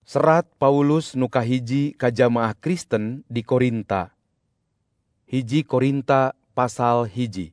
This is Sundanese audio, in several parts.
Serat Paulus nu kahiji ka jamaah Kristen di Korinta. Hiji Korinta pasal 1.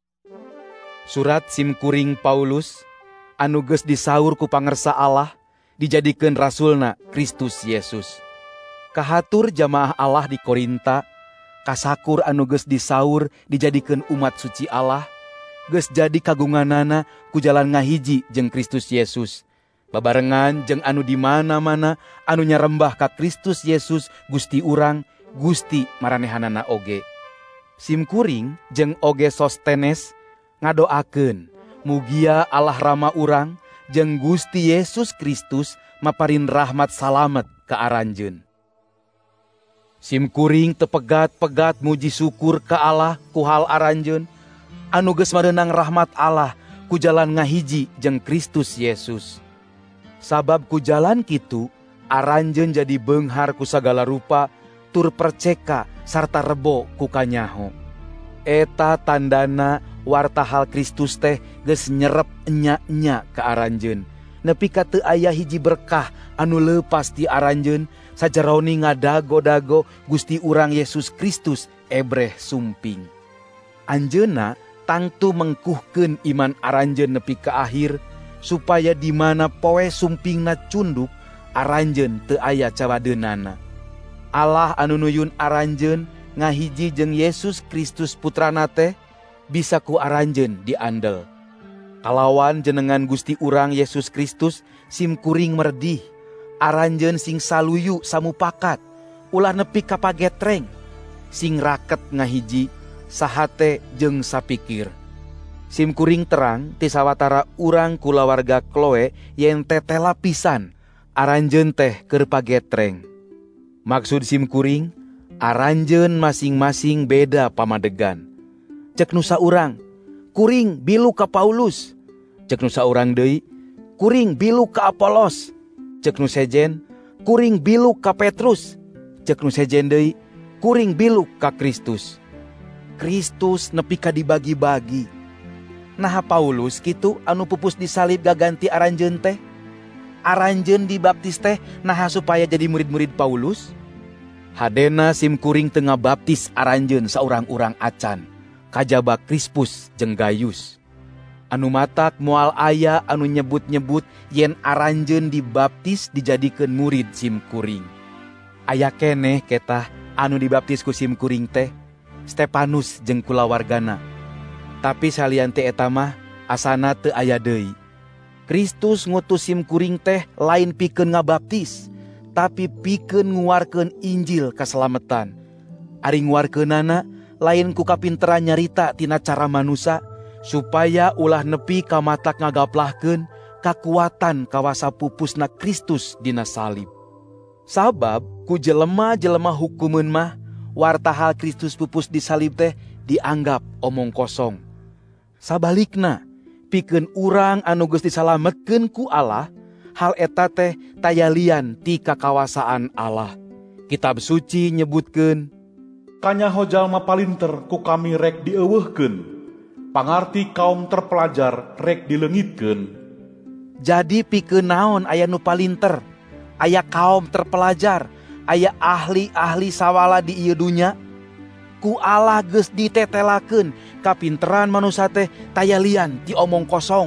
Surat simkuring Paulus anu geus disaur ku pangersa Allah dijadikeun rasulna Kristus Yesus. Kahatur jamaah Allah di Korinta, kasakur anu geus disaur dijadikeun umat suci Allah, geus jadi kagunganana ku jalan ngahiji jeung Kristus Yesus. Babarengan jeung anu di mana-mana anu nyarembah ka Kristus Yesus Gusti urang, Gusti maranehanana oge. Simkuring jeung oge Sostenes ngadoakeun mugia Allah Rama urang jeung Gusti Yesus Kristus maparin rahmat salamet ka aranjeun. Simkuring teu pegat-pegat muji syukur ka Allah ku hal aranjeun anu geus mareunang rahmat Allah ku jalan ngahiji jeung Kristus Yesus. Sabab ku jalan kitu, aranjeun jadi beunghar ku sagala rupa, tur perceka sarta rebo ku kanyaho. Eta tandana warta hal Kristus teh geus nyerep enya-enya ka aranjeun. Nepi ka teu aya hiji berkah anu leupas ti aranjeun sajaroni ngadago-dago Gusti urang Yesus Kristus ebreh sumping. Anjeunna tangtu mengkuhkeun iman aranjeun nepi ka akhir, supaya di mana poe sumpingna cunduk, aranjeun teu aya cawadeunana. Allah anu nuyun aranjeun ngahiji jeung Yesus Kristus putrana teh bisa ku aranjeun diandel. Kalawan jenengan Gusti urang Yesus Kristus simkuring merdih, aranjeun sing saluyu samupakat, ulah nepi ka pagetreng, sing raket ngahiji, sahate jeung sapikir. Simkuring terang ti sawatara urang kulawarga Chloe yen tetela pisan aranjeun teh keur pagetreng. Maksud simkuring, aranjeun masing-masing beda pamadegan. Cek nu saurang, kuring bilu ka Paulus. Cek nu saurang deui, kuring bilu ka Apolos. Cek nu sejen, kuring bilu ka Petrus. Cek nu sejen deui, kuring bilu ka Kristus. Kristus nepi ka dibagi-bagi. Nah Paulus kitu anu pupus disalib gaganti aranjeun teh. Aranjeun dibaptis teh nah supaya jadi murid-murid Paulus. Hadena simkuring teu ngabaptis aranjeun saurang-urang acan, kajaba Krispus jeung Gayus. Anu matak moal aya anu nyebut-nyebut yen aranjeun dibaptis dijadikeun murid simkuring. Aya keneh ketah anu dibaptis ku simkuring teh, Stefanus jeung kulawargana. Tapi salian teh eta mah asana teu aya deui. Kristus ngutus simkuring teh lain pikeun ngabaptis, tapi pikeun nguarkeun Injil kasalametan. Ari nguarkeunana lain ku kapinteran nyarita tina cara manusa, supaya ulah nepi ka matak ngagaplahkeun kakuatan kawasa pupusna Kristus dina salib. Sabab ku jelema-jelema hukumeun mah warta hal Kristus pupus di salib teh dianggap omong kosong. Sabalikna, pikeun urang anu geus disalametkeun ku Allah, hal eta teh tayalian ti kakawasaan Allah. Kitab suci nyebutkeun, "Kanyaho jalma palinter ku kami rek dieuweuhkeun, pangarti kaum terpelajar rek dileungitkeun." Jadi pikeun naon aya nu palinter, aya kaum terpelajar, aya ahli-ahli sawala di ieu dunya? Ku Allah geus ditetelakeun kapinteran manusia teh tayalian ti omong kosong.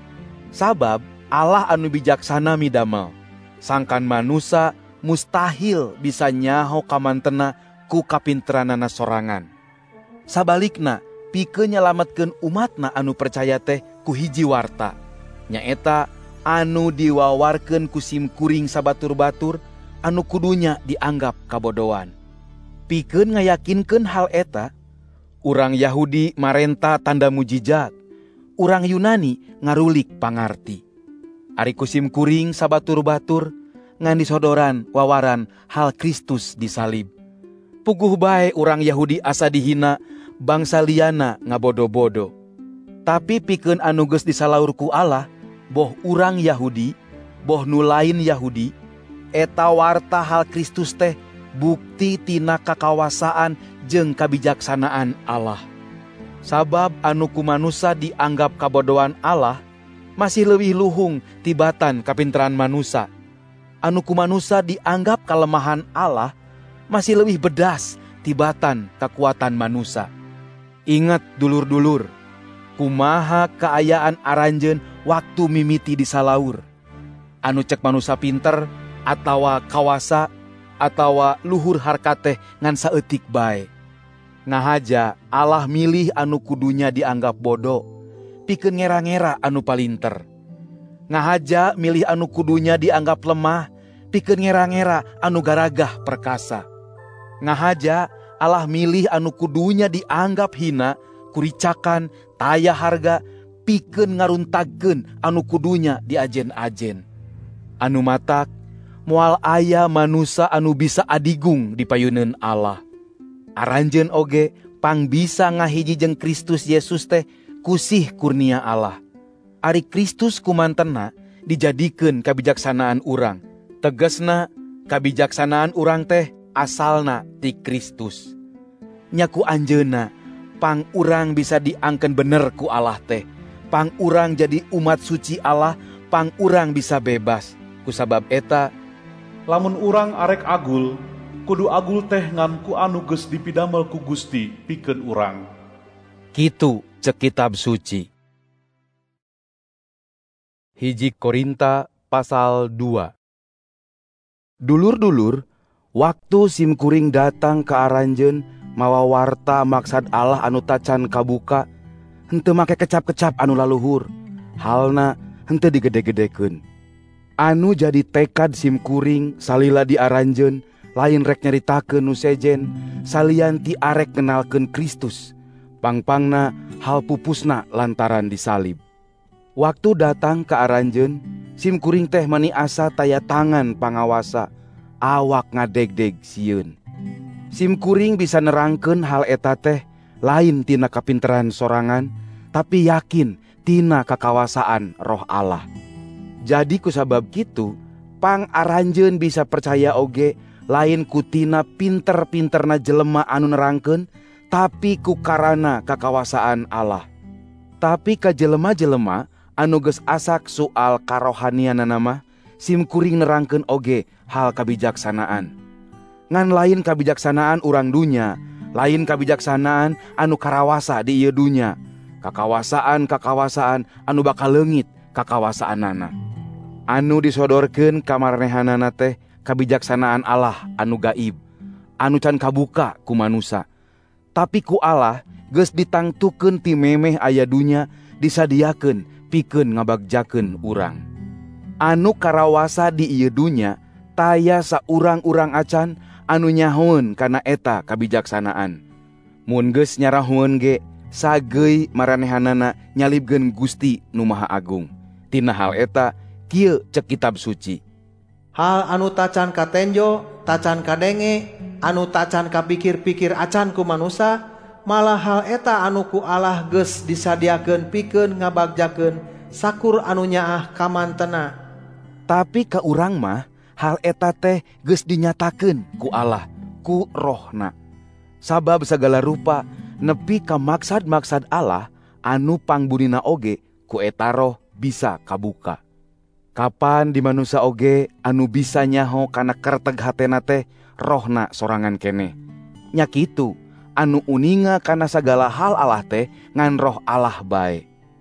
Sabab Allah anu bijaksana midamel, sangkan manusia mustahil bisa nyaho kamantena ku kapinteranana sorangan. Sabalikna pikeun nyalametkeun umatna anu percaya teh ku hiji warta, nyaeta anu diwawarkeun ku simkuring sabatur-batur anu kudunya dianggap kabodoan. Pikeun ngayakinkeun hal eta, urang Yahudi marenta tanda mujijat, urang Yunani ngarulik pangarti. Ari ku simkuring sabatur-batur ngan disodoran wawaran hal Kristus disalib. Puguh bae urang Yahudi asa dihina, bangsa liana ngabodo-bodo. Tapi pikeun anu geus disalaur ku Allah, boh urang Yahudi, boh nu lain Yahudi, eta warta hal Kristus teh bukti tina kakawasaan jeung kabijaksanaan Allah. Sabab anu ku manusia dianggap kabodohan Allah, masih leuwih luhung tibatan kapinteran manusia. anu ku manusia dianggap kelemahan Allah masih lebih bedas tibatan kekuatan manusia. Ingat dulur-dulur, kumaha keayaan aranjeun waktu mimiti di salaur. Anu cek manusia pinter atawa kawasa atawa luhur harkateh ngan saeutik bae. Ngahaja Allah milih anu kudunya dianggap bodoh, pikeun ngera-ngera anu palinter. Ngahaja milih anu kudunya dianggap lemah, pikeun ngera-ngera anu garagah perkasa. Ngahaja Allah milih anu kudunya dianggap hina, kuricakan, taya harga, pikeun ngaruntagkeun anu kudunya diajen-ajen. Anu matak, moal aya manusia anu bisa adigung di payuneun Allah. Aranjeun oge pang bisa ngahiji jeung Kristus Yesus teh kusih kurnia Allah. Ari Kristus kumantenna dijadikeun kabijaksanaan urang. Tegesna kabijaksanaan urang teh asalna ti Kristus. Nyaku anjeunna pang urang bisa diangkeun bener ku Allah teh. Pang urang jadi umat suci Allah, pang urang bisa bebas. Kusabab eta, lamun urang arek agul, kudu agul teh ngan ku anu geus dipidamel ku Gusti pikeun urang. kitu cek kitab suci. Hiji Korinta pasal 2. Dulur-dulur, waktu simkuring datang ke aranjeun mawa warta maksad Allah anu tacan kabuka, henteu make kecap-kecap anu laluhur, halna henteu digede-gedekeun. Anu jadi tekad simkuring salila di aranjeun lain rek nyaritakeun nu sejen, salian ti arek kenalkeun Kristus. Pangpangna hal pupusna lantaran disalib. Waktu datang ke aranjeun, simkuring teh mani asa taya tangan pangawasa, awak ngadeg-deg sieun. Simkuring bisa nerangkeun hal eta teh lain tina kapinteran sorangan, tapi yakin tina kakawasaan Roh Allah. Jadi kusabab kitu, pang aranjeun bisa percaya oge lain kutina pinter-pinterna jelema anu nerangkeun, tapi ku karana kakawasaan Allah. Tapi ka jelema-jelema anu geus asak soal karohanianana mah, simkuring nerangkeun oge hal kabijaksanaan. Ngan lain kabijaksanaan urang dunya, lain kabijaksanaan anu karawasa di ieu dunya, kakawasaan anu bakal leungit kakawasaanana. Anu disodorkeun ka marenehanana teh kabijaksanaan Allah anu gaib, anu can kabuka ku manusia. Tapi ku Allah geus ditangtukeun ti memeh aya dunya disadiakeun pikeun ngabagjakeun urang. Anu karawasa di ieu dunya taya saurang-urang acan anu nyahoeun kana eta kabijaksanaan. Mun geus nyarahoeun ge sageuy maranehanana nyalibkeun Gusti Nu Maha Agung. Tina hal eta kieu cek kitab suci. Hal anu tacan katenjo, tacan kadenge, anu tacan kapikir-pikir acan ku manusia, malah hal eta anu ku Allah geus disadiakeun pikeun ngabagjakeun sakur anu nyaah kamantena. Tapi ka urang mah hal eta teh geus dinyatakeun ku Allah, ku Rohna. Sabab sagala rupa nepi ka maksad-maksad Allah anu pangbudina oge ku eta Roh bisa kabuka. Kapan di manusia oge anu bisa nyaho kana kerteg hatena teh Rohna sorangan keneh. Nya kitu anu uninga kana sagala hal Allah teh ngan Roh Allah bae.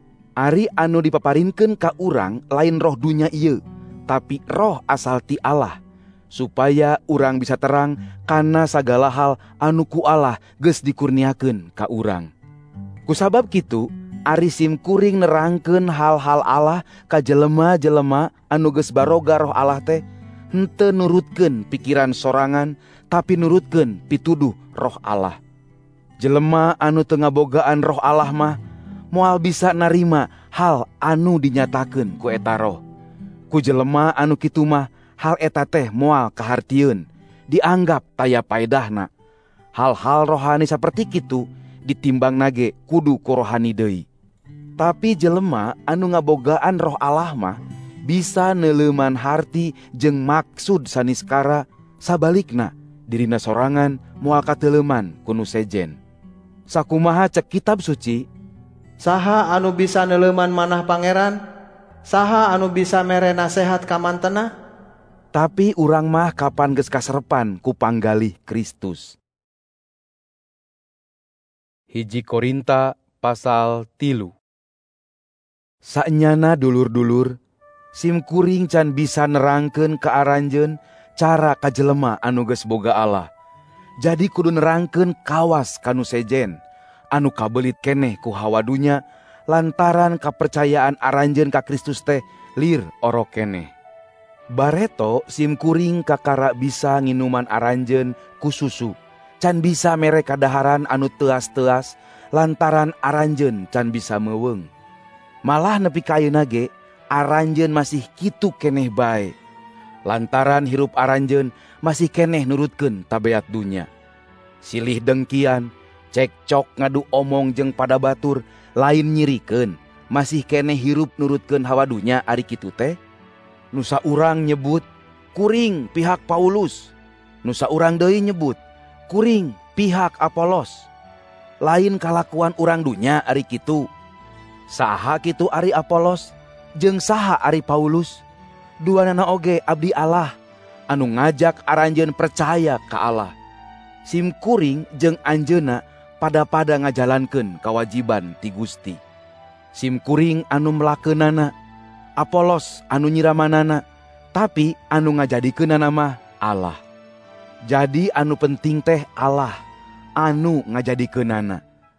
Ari anu dipaparinkeun ka urang lain roh dunya ieu, tapi roh asal ti Allah, supaya urang bisa terang kana sagala hal anu ku Allah geus dikurniakeun ka urang. Kusabab kitu, ari simkuring nerangkeun hal-hal Allah ka jelema-jelema anu geus baroga Roh Allah teh, henteu nurutkeun pikiran sorangan, tapi nurutkeun pituduh Roh Allah. Jelema anu teu ngabogaan Roh Allah mah moal bisa narima hal anu dinyatakeun ku eta Roh. Ku jelema anu kitu mah hal eta teh moal kahartieun, dianggap taya paedahna. Hal-hal rohani saperti kitu ditimbang nage kudu ku rohani deui. Tapi jelema anu ngabogaan Roh Allah mah bisa neuleuman harti jeung maksud saniskara, sabalikna dirina sorangan moal kateleuman ku nu sejen. Sakumaha cek kitab suci? Saha anu bisa neuleuman manah pangeran? Saha anu bisa mere nasehat ka mantena? Tapi urang mah kapan geus kaserepan ku panggalih Kristus. 1 Korinta pasal 3. Saenyana dulur-dulur, simkuring can bisa nerangkeun ka aranjeun cara kajelema anu geus boga Allah. Jadi kudu nerangkeun kawas kanu sejen, anu kabelit keneh ku hawa dunya, lantaran kapercayaan aranjeun ka Kristus teh lir orok keneh. Bareto simkuring kakara bisa nginuman aranjeun ku susu, can bisa mere kadaharan anu teas-teas, lantaran aranjeun can bisa meuweung. Malah nepi ka ayeuna ge aranjeun masih kitu keneh bae, lantaran hirup aranjeun masih keneh nurutkeun tabeat dunya. Silih dengkian, cekcok ngadu omong jeung pada batur, lain nyirikeun, masih keneh hirup nurutkeun hawa dunya ari kitu teh. Nusa urang nyebut, kuring pihak Paulus. Nusa urang deui nyebut, kuring pihak Apolos. Lain kalakuan urang dunya ari kitu. Saha kitu ari Apolos, jeung saha ari Paulus? Duanana oge abdi Allah, anu ngajak aranjeun percaya ka Allah. Simkuring jeung anjeunna pada ngajalankeun kawajiban ti Gusti. Simkuring anu melakeunana, Apolos anu nyiramanana, tapi anu ngajadikeunana mah Allah. Jadi anu penting teh Allah anu ngajadikeunana.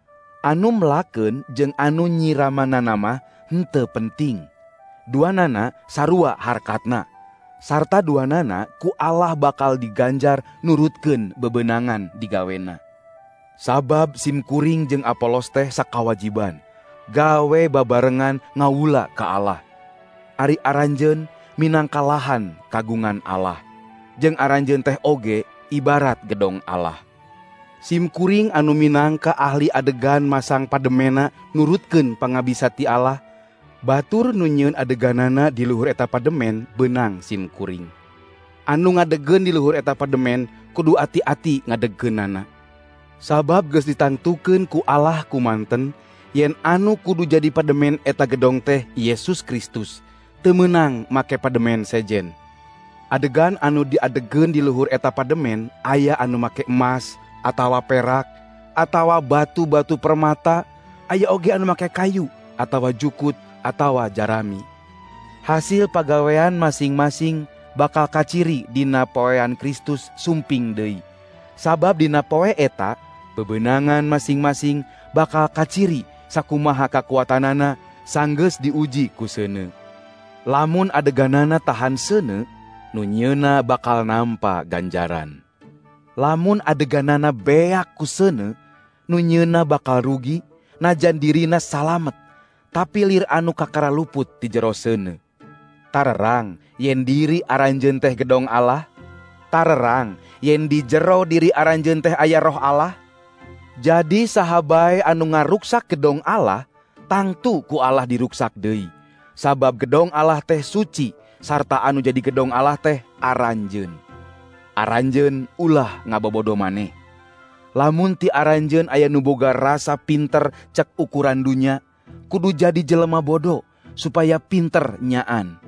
Anu melakeun jeung anu nyiramanana mah henteu penting. Duanana sarua harkatna, sarta duanana ku Allah bakal diganjar nurutkeun bebenangan digawena. Sabab simkuring jeung Apolos teh sakawajiban, gawe babarengan ngawula ka Allah. Ari aranjeun minangka lahan kagungan Allah, jeung aranjeun teh oge ibarat gedong Allah. Simkuring anu minangka ahli adegan masang pademena nurutkeun pangabisa ti Allah, batur nu nyieun adeganana di luhur eta pademen beunang simkuring. Anu ngadegeun di luhur eta pademen kudu ati-ati ngadegeunana. Sabab geus ditangtukeun ku Allah kumanten yen anu kudu jadi pademen eta gedong teh Yesus Kristus, teu meunang make pademen sejen. Adegan anu diadegeun di luhur eta pademen aya anu make emas atawa perak atawa batu-batu permata, aya oge anu make kayu atawa jukut atawa jarami. Hasil pagawean masing-masing bakal kaciri dina poean Kristus sumping deui. Sabab dina poe eta bebenangan masing-masing bakal kaciri sakumaha kakuatanana sanggeus diuji ku seuneu. Lamun adeganana tahan seuneu, nu nyieunna bakal nampa ganjaran. Lamun adeganana beak ku seuneu, nu nyieunna bakal rugi, najan dirina salamet, tapi lir anu kakara luput ti jero seuneu. Tarerang yen diri aranjeun teh gedong Allah, tarerang yen di jero diri aranjeun teh aya roh Allah. Jadi saha bae anu ngaruksak gedong Allah, tangtu ku Allah diruksak deui. Sabab gedong Allah teh suci, sarta anu jadi gedong Allah teh aranjeun. Aranjeun ulah ngabobodo maneh. Lamun ti aranjeun aya nu boga rasa pinter cek ukuran dunya, kudu jadi jelema bodo supaya pinter nyaan.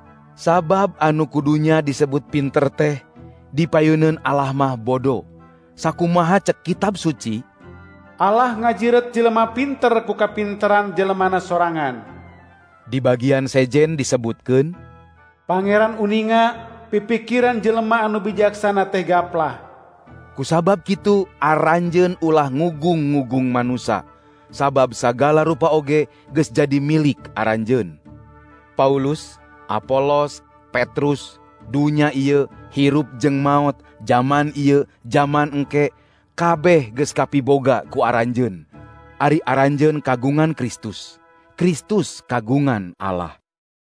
Sabab anu kudunya disebut pinter teh dipayeuneun Allah mah bodo. Sakumaha cek kitab suci, Allah ngajiret jelema pinter ku kapinteran jelemana sorangan. Di bagian sejen disebutkeun, Pangeran uninga pipikiran jelema anu bijaksana teh gaplah. Kusabab kitu aranjeun ulah ngugung-ngugung manusa, sabab sagala rupa oge geus jadi milik aranjeun. Paulus, Apolos, Petrus, dunya ieu, hirup jeung maot, zaman ieu, zaman engke, kabeh geus kapiboga ku aranjeun. Ari aranjeun kagungan Kristus, Kristus kagungan Allah.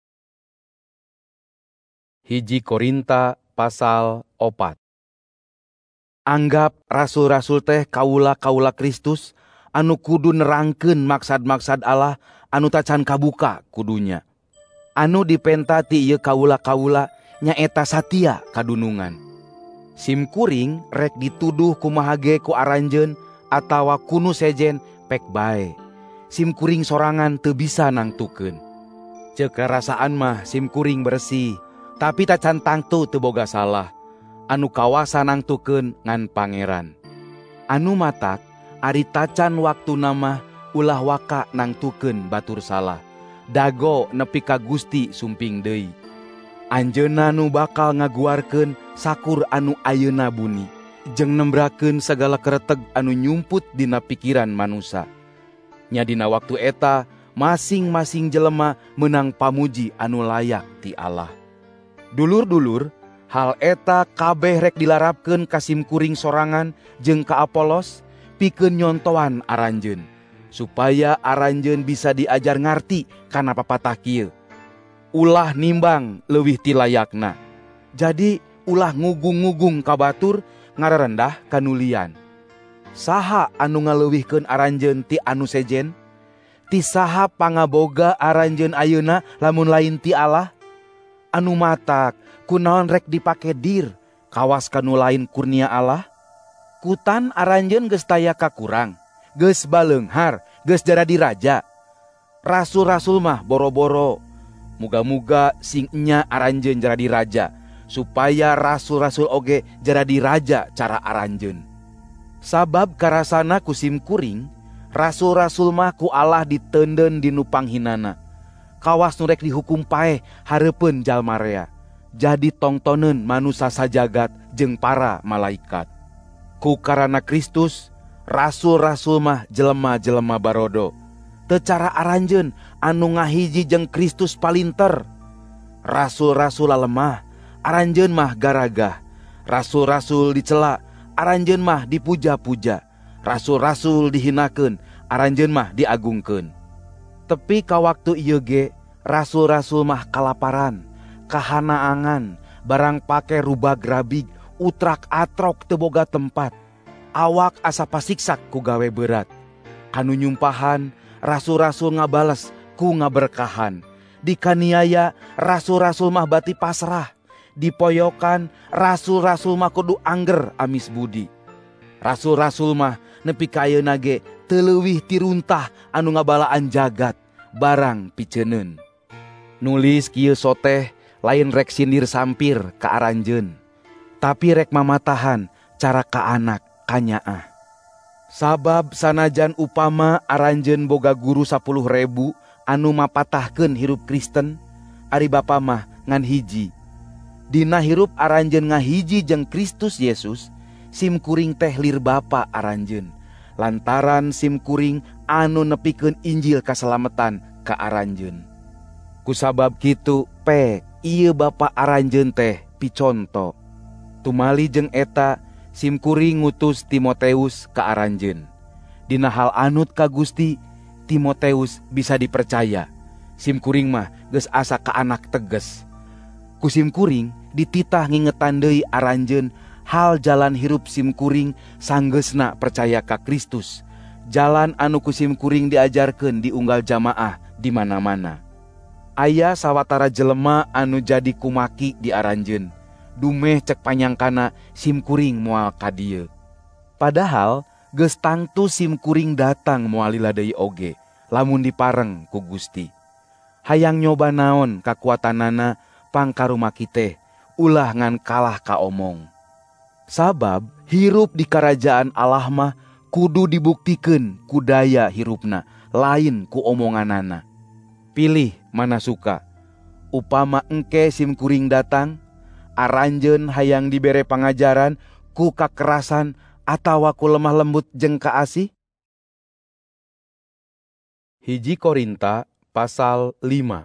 1 Korinta pasal 4. Anggap rasul-rasul teh kaula-kaula Kristus anu kudu nerangkeun maksad-maksad Allah anu tacan kabuka kudunya. Anu dipenta ti ieu kaula-kaula nyaeta satia kadunungan. Simkuring rek dituduh kumaha ge ku aranjeun atawa kunu sejen pek bae. Simkuring sorangan teu bisa nangtukeun. Ceuk rasaan mah simkuring bersih, Tapi tacan tangtu teu boga salah, anu kawasan nangtukeun ngan pangeran. Anu matak, ari tacan waktu nama ulah waka nangtukeun batur salah. Dago nepi ka Gusti sumping deui. Anjeunna nu bakal ngaguarkeun sakur anu ayeuna buni, jeung nembrakeun sagala kereteg anu nyumput dina pikiran manusa. Nya dina waktu eta, masing-masing jelema menang pamuji anu layak ti Allah. Dulur-dulur, hal eta kabeh rek dilarapkeun ka simkuring sorangan jeung ka Apolos pikeun nyontoan aranjeun, supaya aranjeun bisa diajar ngarti kana papatah kieu. Ulah nimbang leuwih ti layakna. Jadi ulah ngugung-ngugung ka batur ngarerendah kanulian. Saha anu ngaleuwihkeun aranjeun ti anu sejen? Ti saha pangaboga aranjeun ayeuna lamun lain ti Allah? Anu matak kunaon rek dipake dir kawas kanu lain kurnia Allah? Kutan aranjeun geus taya kakurang, geus baleunghar, geus jadi raja. Rasul-rasul mah boro-boro. Muga-muga sing nya aranjeun jadi raja, supaya rasul-rasul oge jadi raja cara aranjeun. Sabab karasana ku simkuring, rasul-rasul mah ku Allah diteunden dinu panghinana. Kawas nu rek dihukum paeh hareupeun jalma rea. Jadi tongtoneun manusa sajagat jeung para malaikat. Ku karana Kristus, rasul-rasul mah jelema-jelema barodo. Teu cara aranjeun anu ngahiji jeung Kristus palinter. Rasul-rasul lemah, aranjeun mah garagah. Rasul-rasul dicela, aranjeun mah dipuja-puja. Rasul-rasul dihinakeun, aranjeun mah diagungkeun. Tepi ka waktu ieu ge, rasul-rasul mah kalaparan, kahanaangan, barang pake rubag rabig, utrak atrok teu boga tempat. Awak asa pasiksak ku gawe berat. Kanu nyumpahan, rasul-rasul ngabales ku ngaberkahan. Dikaniaya, rasul-rasul mah bati pasrah. Dipoyokan, rasul-rasul mah kudu angger amis budi. Rasul-rasul mah nepi ka ayeuna ge teu leuwih ti runtah anu ngabalaan jagat barang piceuneun. Nulis kieu soteh lain rek sindir sampir ka aranjeun, tapi rek mamatahan cara ka anak kanyaah. Sabab sanajan upama aranjeun boga guru 10.000 anu mapatahkeun hirup Kristen, ari bapa mah ngan hiji. Dina hirup aranjeun ngahiji jeung Kristus Yesus, simkuring teh lir bapa aranjeun. Lantaran simkuring anu nepikeun Injil kasalametan ka aranjeun. Kusabab kitu pek ieu bapa aranjeun teh piconto. Tumali jeung eta simkuring ngutus Timoteus ka aranjeun. Dina hal anut ka Gusti, Timoteus bisa dipercaya. Simkuring mah geus asa ka anak teges. Ku simkuring dititah ngingetan deui aranjeun hal jalan hirup simkuring sanggeusna percaya ka Kristus. Jalan anu ku simkuring diajarkeun di unggal jamaah di mana-mana. Aya sawatara jelema anu jadi kumaki di aranjeun. Dumeh cek panyangkana simkuring moal ka dieu. Padahal geus tangtu simkuring datang moal lila deui oge, lamun dipareng ku Gusti. Hayang nyoba naon kakuatanana pangkarumaki teh, ulah ngan kalah ka omong. Sabab hirup di karajaan Allah mah kudu dibuktikeun ku daya hirupna, lain ku omonganana. Pilih mana suka. Upama engke simkuring datang, aranjeun hayang dibere pangajaran ku kakerasan atawa ku lemah lembut jeung kaasih. 1 Korinta pasal 5.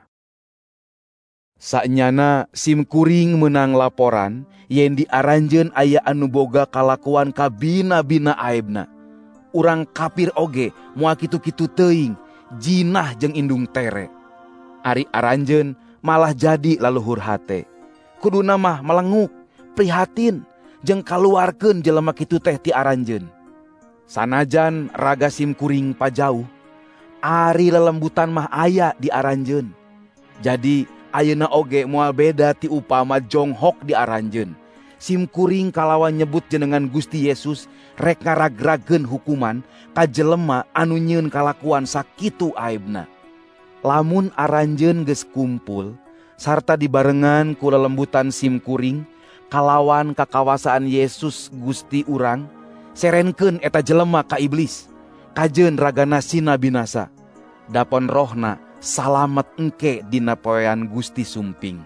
Saknyana simkuring menang laporan yen di aranjeun aya anu boga kalakuan ka bina-bina aibna. Urang kapir oge moal kitu-kitu teuing, jinah jeung indung tere. Ari aranjeun malah jadi laluhur hate. Kuduna mah melenguk, prihatin, jeung kaluarkeun jelema kitu teh ti aranjeun. Sanajan raga simkuring pajauh, ari lelembutan mah aya di aranjeun. Jadi ayeuna oge moal beda ti upama jonghok di aranjeun. Simkuring kalawan nyebut jenengan Gusti Yesus rek ngaragrageun hukuman ka jelema anu nyieun kalakuan sakitu aibna. Lamun aranjeun geus kumpul, sarta dibarengan ku lelembutan sim kuring, kalawan kakawasaan Yesus Gusti urang, serenkeun eta jelema ka iblis, kajeun ragana sina binasa. Dapon rohna salamet engke dina poean Gusti sumping.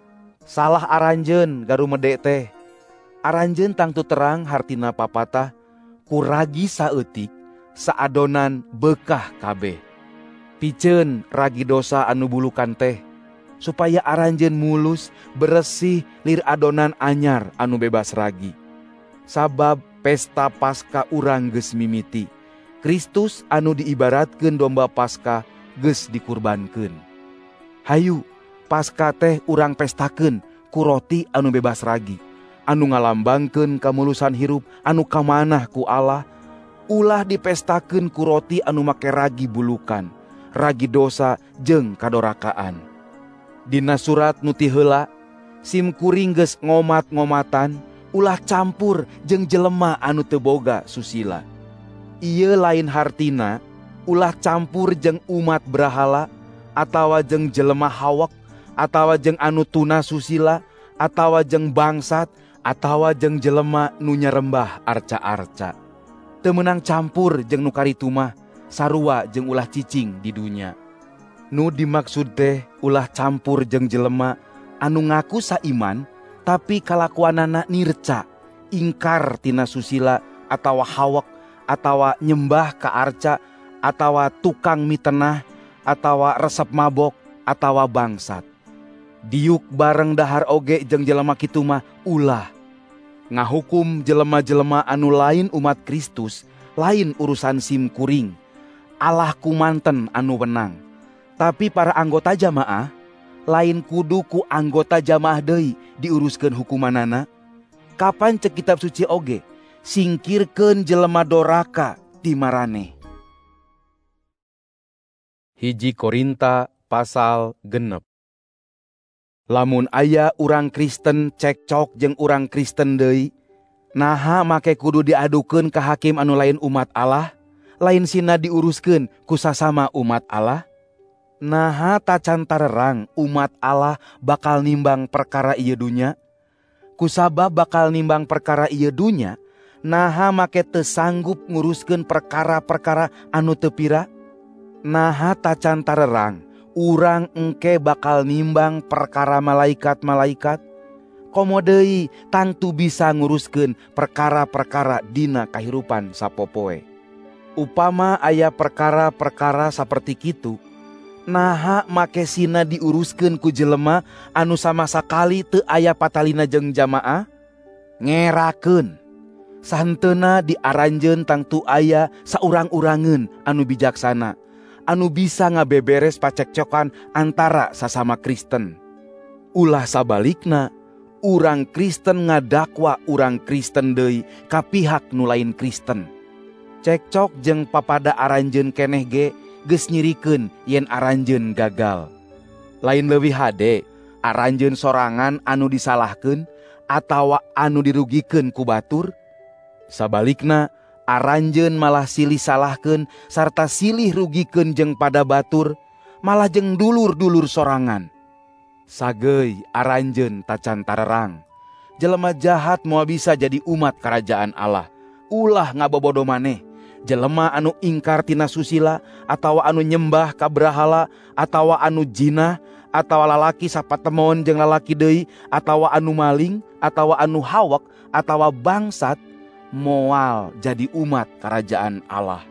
Salah aranjeun garumede teh. Aranjeun tangtu terang hartina papatah, ku ragi saeutik, saadonan bekah kabeh. Piceun ragi dosa anu bulukan teh, supaya aranjeun mulus bersih lir adonan anyar anu bebas ragi. Sabab pesta Paskah urang geus mimiti, Kristus anu diibaratkeun domba Paskah geus dikurbankeun. Hayu, Paskah teh urang pestakeun ku roti anu bebas ragi, anu ngalambangkeun kamulusan hirup anu kamanah ku Allah, ulah dipestakeun ku roti anu make ragi bulukan, ragi dosa jeung kadorakaan. Dina surat nu ti heula, sim kuring geus ngomat-ngomatan, ulah campur jeung jelema anu teu boga susila. Ieu lain hartina ulah campur jeung umat brahala, atawa jeung jelema hawak, atawa jeung anu tuna susila, atawa jeung bangsat, atawa jeung jelema nu nyarembah arca-arca. Teu meunang campur jeung nu karitu mah sarua jeung ulah cicing di dunya. Nu dimaksud teh ulah campur jeung jelema anu ngaku saiman tapi kalakuanana nirca, ingkar tina susila, atawa hawak, atawa nyembah ka arca, atawa tukang mitenah, atawa resep mabok, atawa bangsat. Diuk bareng dahar oge jeung jelema kitu mah ulah. Ngahukum jelema-jelema anu lain umat Kristus, lain urusan sim kuring. Allah kumanten anu wenang. Tapi para anggota jamaah, lain kudu ku anggota jamaah deui diuruskeun hukumanana. Kapan cek kitab suci oge, singkirkeun jelema doraka ti maraneh. 1 Korinta pasal 6. Lamun aya urang Kristen cekcok jeung urang Kristen deui, naha make kudu diadukeun ka hakim anu lain umat Allah, lain sina diuruskeun ku sasama umat Allah? Naha tacan tarerang umat Allah bakal nimbang perkara ieu dunya? Kusabab bakal nimbang perkara ieu dunya, naha make teu sanggup nguruskeun perkara-perkara anu teu pira? Naha tacan tarerang urang engke bakal nimbang perkara malaikat-malaikat? Komo deui tangtu bisa nguruskeun perkara-perkara dina kahirupan sapopoe. Upama aya perkara-perkara saperti kitu, naha make sina diuruskeun ku jelema anu sama sakali teu aya patalina jeung jamaah? Ngerakeun. Sahenteuna diaranjeun tangtu aya saurang-urangeun anu bijaksana, anu bisa ngabeberes pacekcokan antara sasama Kristen. Ulah sabalikna, urang Kristen ngadakwa urang Kristen deui ka pihak nu lain Kristen. Cekcok jeung papada aranjeun keneh ge geus nyirikeun yen aranjeun gagal. Lain leuwih hade aranjeun sorangan anu disalahkeun atawa anu dirugikeun ku batur. Sabalikna aranjeun malah silih salahkeun sarta silih rugikeun jeung pada batur, malah jeung dulur-dulur sorangan. Sageuy aranjeun tacan tarerang, jelema jahat moal bisa jadi umat karajaan Allah. Ulah ngabobodo maneh, jelema anu ingkar tina susila, atawa anu nyembah ka brahala, atawa anu jinah, atawa lalaki sapatemon jeung lalaki deui, atawa anu maling, atawa anu hawak, atawa bangsat, moal jadi umat karajaan Allah.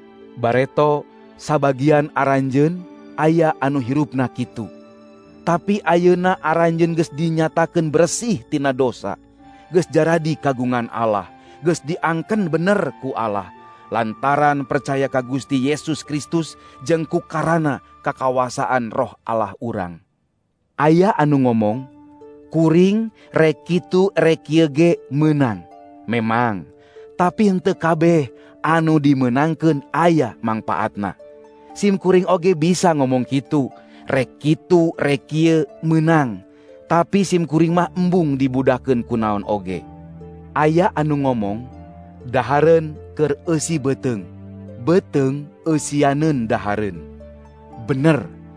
Bareto sabagian aranjeun aya anu hirupna kitu. Tapi ayeuna aranjeun geus dinyatakeun bersih tina dosa, geus jaradi kagungan Allah, geus diangken bener ku Allah, lantaran percaya ka Gusti Yesus Kristus jeung ku karana kakawasaan Roh Allah urang. Aya anu ngomong, kuring rek kitu rek kieu ge meunang. Memang, tapi henteu kabeh anu dimenangkeun aya mangpaatna. Sim kuring oge bisa ngomong kitu, rek kitu rek kieu meunang, tapi sim kuring mah embung dibudakeun ku naon oge. Aya anu ngomong, dahareun keur eusi beteung, beteung eusianeun dahareun. Bener,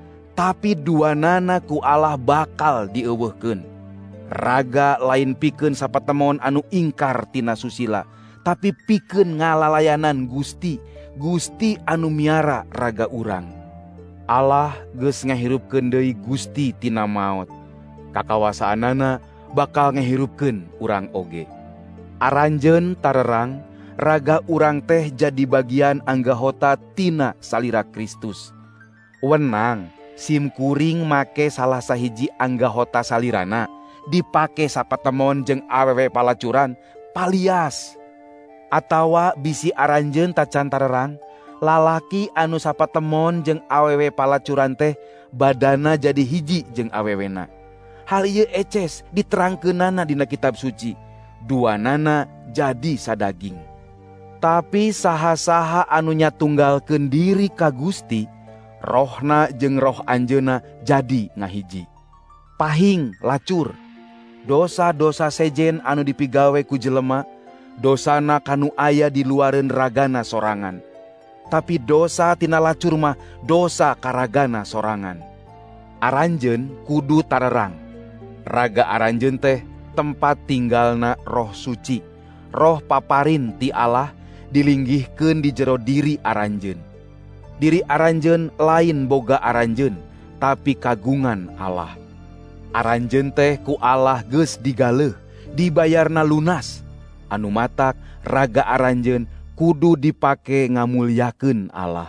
tapi duanana ku Allah bakal dieuweuhkeun. Raga lain pikeun sapatemon anu ingkar tina susila, tapi pikeun ngalalayanan Gusti, Gusti anu miara raga urang. Allah geus ngahirupkeun deui Gusti tina maot. Kakawasaanana bakal ngahirupkeun urang oge. Aranjeun tarerang, raga urang teh jadi bagian anggahota tina salira Kristus. Wenang, simkuring make salah sahiji anggahota salirana, dipake sapatemon jeung awewe palacuran, palias. Atawa bisi aranjeun tacan tarerang, lalaki anu sapatemon jeung awewe palacuran teh badana jadi hiji jeung awewena. Hal ieu eces diterangkeunana dina kitab suci, duanana jadi sadaging. Tapi saha-saha anu nyatunggalkeun diri ka Gusti, rohna jeung roh anjeunna jadi ngahiji. Pahing lacur, dosa-dosa sejen anu dipigawe ku jelema, dosana kanu aya di luareun ragana sorangan. Tapi dosa tina lacur mah dosa karagana sorangan. Aranjeun kudu tarerang. Raga aranjeun teh tempat tinggalna roh suci, roh paparin ti Allah dilinggihkeun di jero diri aranjeun. Diri aranjeun lain boga aranjeun, tapi kagungan Allah. Aranjeun teh ku Allah geus digaleuh, dibayarna lunas. Anu matak raga aranjeun kudu dipake ngamulyakeun Allah.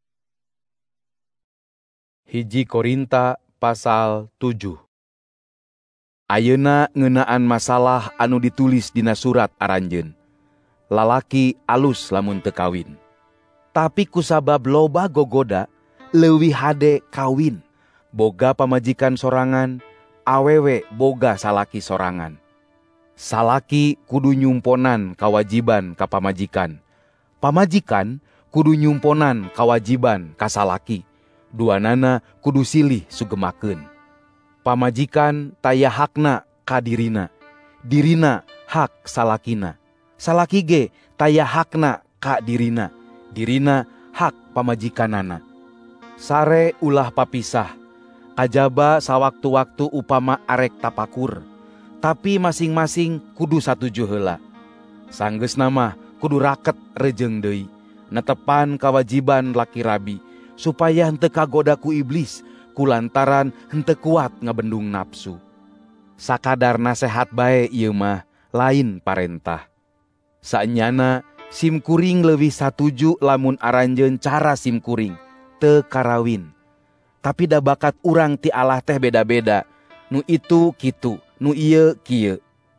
1 Korinta pasal 7. Ayeuna ngeunaan masalah anu ditulis dina surat aranjeun. Lalaki alus lamun teu kawin. Tapi kusabab loba gogoda, leuwih hade kawin. Boga pamajikan sorangan, awewe boga salaki sorangan. Salaki kudu nyumponan kawajiban ka pamajikan. Pamajikan kudu nyumponan kawajiban ka salaki. Duanana kudu silih sugemakeun. Pamajikan taya hakna ka dirina, dirina hak salakina. Salaki ge taya hakna ka dirina, dirina hak pamajikanana. Sare ulah papisah, kajaba sawaktu-waktu upama arek tapakur, tapi masing-masing kudu satuju heula. Sanggeusna mah kudu raket rejeung deui, netepan kawajiban laki rabi, supaya henteu kagoda ku iblis, kulantaran henteu kuat ngabendung nafsu. Sakadar nasehat bae ieu mah lain parentah. Saenyana simkuring leuwih satuju lamun aranjeun cara simkuring teu karawin. Tapi da bakat urang ti Allah teh beda-beda. Nu itu kitu, nu ieu kieu.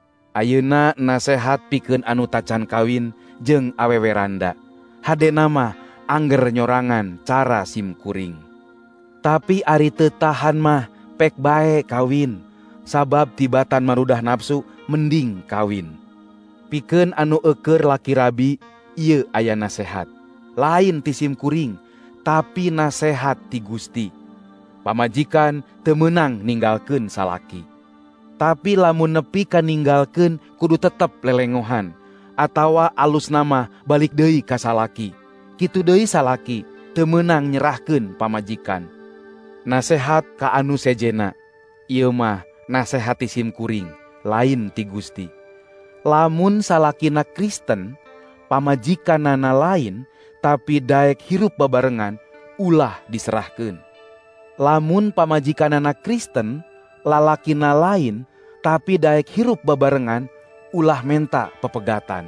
Ayeuna nasehat pikeun anu tacan kawin jeung awewe randa. Hadena mah angger nyorangan cara simkuring. Tapi ari teu tahan mah pek bae kawin, sabab tibatan marudah nafsu mending kawin. Pikeun anu eukeur laki rabi, ieu aya nasehat. Lain ti simkuring, tapi nasehat ti Gusti. Pamajikan teu meunang ninggalkeun salaki. Tapi lamun nepi ka ninggalkeun kudu tetep lelengohan, atawa alusna mah balik deui ka salaki. Kitu deui salaki teu meunang nyerahkeun pamajikan. Nasehat ka anu sejena, ieu mah nasehat ti simkuring, lain ti Gusti. Lamun salakina Kristen, pamajikanana lain, tapi daek hirup babarengan, ulah diserahkeun. Lamun pamajikanana Kristen, lalakina lain, tapi daek hirup babarengan, ulah menta pepegatan.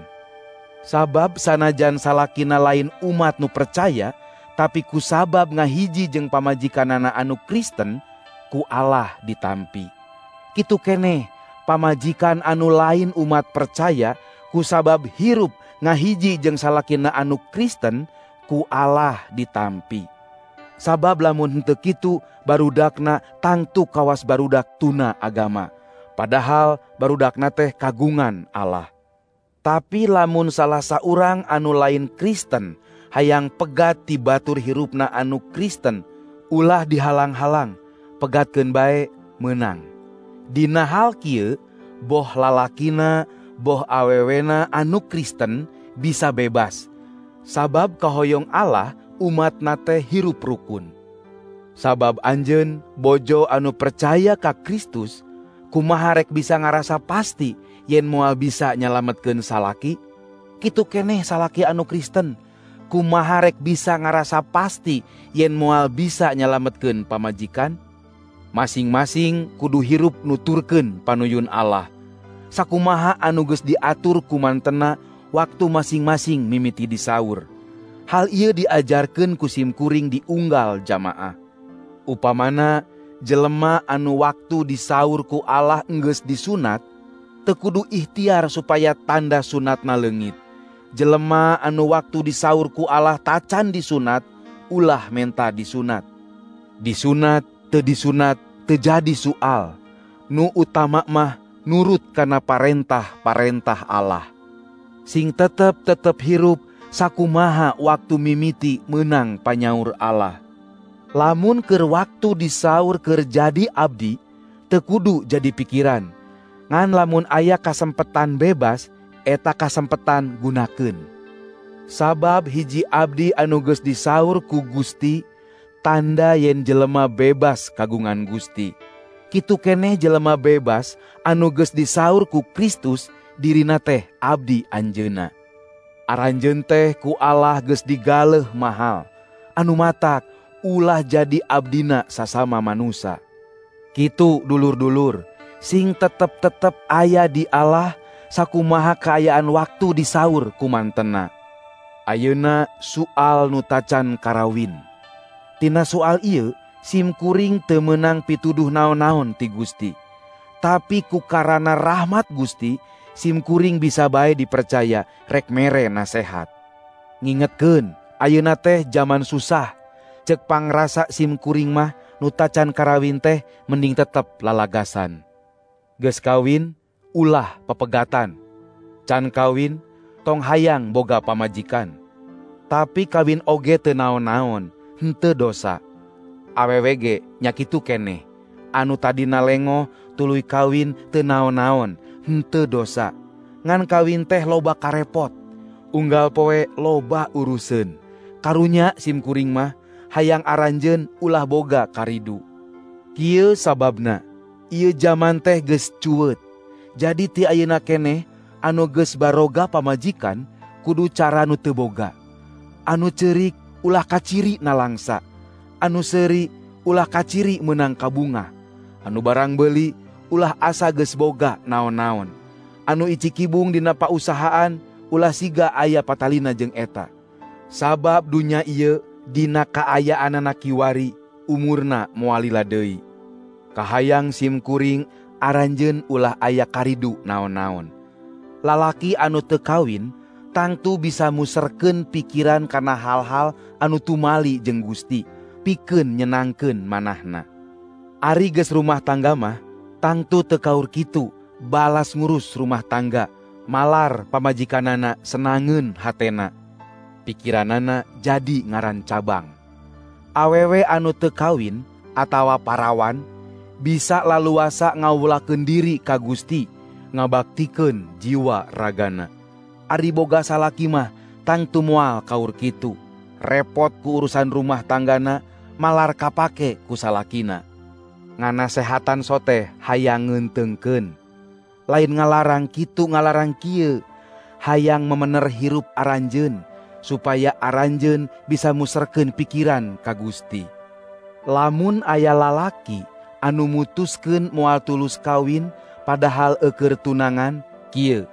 Sabab sanajan salakina lain umat nu percaya, tapi ku sabab ngahiji jeung pamajikanana anu Kristen, ku Allah ditampi. Kitu keneh, pamajikan anu lain umat percaya, ku sabab hirup ngahiji jeung salakina anu Kristen, ku Allah ditampi. Sabab lamun henteu kitu, barudakna tangtu kawas barudak tuna agama. Padahal barudakna teh kagungan Allah. Tapi lamun salah saurang anu lain Kristen, hayang pegat ti batur hirupna anu Kristen, ulah dihalang-halang, pegatkeun bae meunang. Dina hal kieu, boh lalakina, boh awewena anu Kristen bisa bebas. Sabab kahoyong Allah umatna teh hirup rukun. Sabab anjeun bojo anu percaya ka Kristus, kumaha rek bisa ngarasa pasti yen moal bisa nyalametkeun salaki? Kitu keneh salaki anu Kristen, kumaha rek bisa ngarasa pasti yen moal bisa nyalametkeun pamajikan? Masing-masing kudu hirup nuturkeun panuyun Allah. Sakumaha anu geus diatur ku mantena waktu masing-masing mimiti disaur. Hal ieu diajarkeun ku simkuring di unggal jamaah. Upamana jelema anu waktu disaur ku Allah enggeus disunat, teu kudu ikhtiar supaya tanda sunatna leungit. Jelema anu waktu disaur ku Allah tacan disunat, ulah menta disunat. Disunat teu disunat teu jadi soal. Nu utama mah nurut kana parentah-parentah Allah. Sing tetep hirup sakumaha waktu mimiti meunang panyaur Allah. Lamun keur waktu disaur keur jadi abdi, teu kudu jadi pikiran. Ngan lamun aya kasempetan bebas, eta kasempetan gunakeun. Sabab hiji abdi anu geus disaur ku Gusti, tanda yen jelema bebas kagungan Gusti. Kitu keneh jelema bebas anu geus disaur ku Kristus, dirina teh abdi anjeunna. Aranjeun teh ku Allah geus digaleh mahal, anu matak ulah jadi abdina sasama manusa. Kitu dulur-dulur, sing tetep aya di Allah, sakumaha kaayaan waktu disaur kumantena. Ayeuna soal nu tacan karawin. Tina soal ieu, simkuring teu meunang pituduh naon-naon ti Gusti. Tapi ku karana rahmat Gusti, simkuring bisa bae dipercaya rek mere nasehat. Ngingetkeun, ayeuna teh zaman susah. Cek pangrasa simkuring mah nu tacan karawin teh mending tetep lalagasan. Geus kawin, ulah pepegatan. Can kawin, tong hayang boga pamajikan. Tapi kawin oge teu naon-naon, henteu dosa. Awewe ge nya kitu keneh. Anu tadina lengo tuluy kawin teu naon-naon, henteu dosa. Ngan kawin teh loba karepot. Unggal poe loba uruseun. Karunya simkuring mah hayang aranjeun ulah boga karidu. Kieu sababna, ieu zaman teh geus cueut. Jadi ti ayeuna keneh anu geus baroga pamajikan kudu cara nu teu boga. Anu ceurik ulah kaciri nalangsa. Anu seuri ulah kaciri meunang kabunga. Anu barang beuli ulah asa geus boga naon-naon. Anu icikibung dina pausahaan ulah siga aya patalina jeung eta. Sabab dunya ieu dina kaayaanana kiwari, umurna moalila deui. Kahayang simkuring aranjeun ulah aya karidu naon-naon. Lalaki anu teu kawin tangtu bisa muserkeun pikiran kana hal-hal anu tumali jeung Gusti, pikeun nyenangkeun manahna. Ari geus rumah tangga mah tangtu teu kaur kitu, balas ngurus rumah tangga, malar pamajikanana senangeun hatena. Pikiranana jadi ngaran cabang. Awewe anu teu kawin atawa parawan bisa laluasa ngawulakeun diri ka Gusti, ngabaktikeun jiwa ragana. Ari boga salaki mah tangtu moal kaur kitu, repot ku urusan rumah tanggana, malar kapake ku salakina. Nganasehatan soteh hayang ngeunteungkeun. Lain ngalarang kitu ngalarang kieu, hayang memener hirup aranjeun, supaya aranjeun bisa muserkeun pikiran ka Gusti. Lamun aya lalaki anu mutuskeun moal tulus kawin padahal eukeur tunangan, kieu.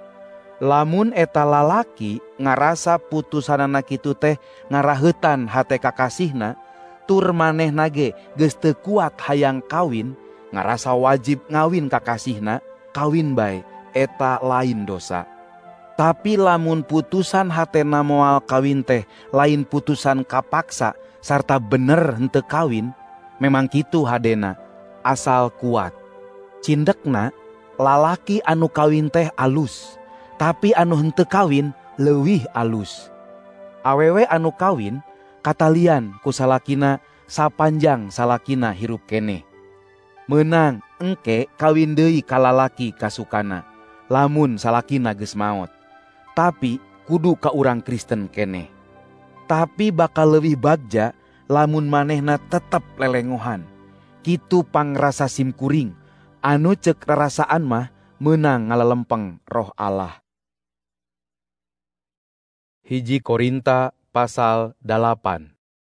Lamun eta lalaki ngarasa putusanana kitu teh ngaraheutan hate kakasihna, tur manehna ge geus teu kuat hayang kawin, ngarasa wajib ngawin kakasihna, kawin bae, eta lain dosa. Tapi lamun putusan hatena moal kawin teh lain putusan kapaksa sarta bener henteu kawin, memang kitu hadena, asal kuat. Cindekna, lalaki anu kawin teh alus, tapi anu henteu kawin leuwih alus. Awewe anu kawin katalian ku salakina sapanjang salakina hirup keneh. Meunang engke kawin deui ka lalaki kasukana, lamun salakina geus maot. Tapi kudu ka urang Kristen keneh. Tapi bakal leuwih bagja lamun manehna tetep lelengohan. Kitu pangrasa simkuring, anu cek rarasaan mah menang ngalalempeng Roh Allah. 1 Korinta pasal 8.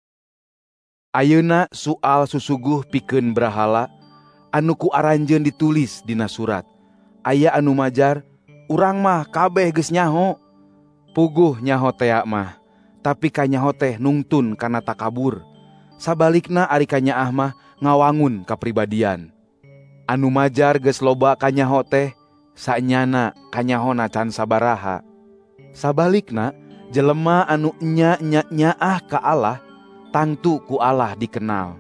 Ayeuna soal susuguh pikeun brahala anu ku aranjeun ditulis dina surat. Aya anu majar, urang mah kabeh geus nyaho. Puguh nyaho tea mah, tapi ka nyaho teh nungtun kana takabur. Sabalikna ari ka nyaah mah ngawangun kapribadian. Anu majar geus loba ka nyaho teh, saenyana ka nyahona can sabaraha. Sabalikna jelema anu nyaah ka Allah, tangtu ku Allah dikenal.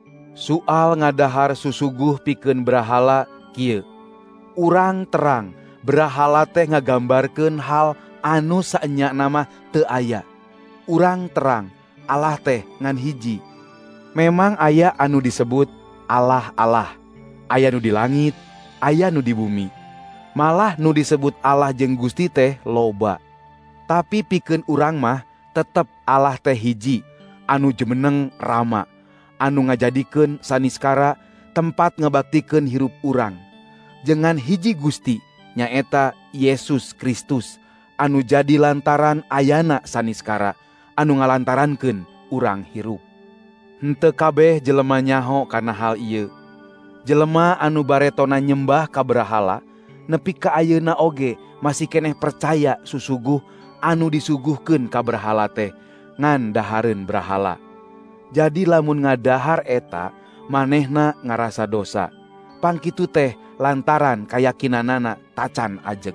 Soal ngadahar susuguh pikeun brahala kieu. Urang terang, brahala teh ngagambarkeun hal anu saenya nama teu aya. Urang terang, Allah teh ngan hiji. Memang aya anu disebut Allah-Allah. Aya nu di langit, aya nu di bumi. Malah nu disebut Allah jeung Gusti teh loba. Tapi pikeun urang mah tetep Allah teh hiji, anu jumeneng Rama, anu ngajadikeun saniskara tempat ngabaktikeun hirup urang. Jengan hiji Gusti, nyaeta Yesus Kristus, anu jadi lantaran ayana saniskara, anu ngalantarankeun urang hirup. Henteu kabeh jelema nyaho kana hal ieu. Jelema anu baretona nyembah ka brahala, nepi ka ayeuna oge masih keneh percaya susuguh anu disuguhkeun ka brahala teh ngan dahareun brahala. Jadi lamun ngadahar eta, manehna ngarasa dosa. Pangkitu teh lantaran kayakinanana tacan ajeg.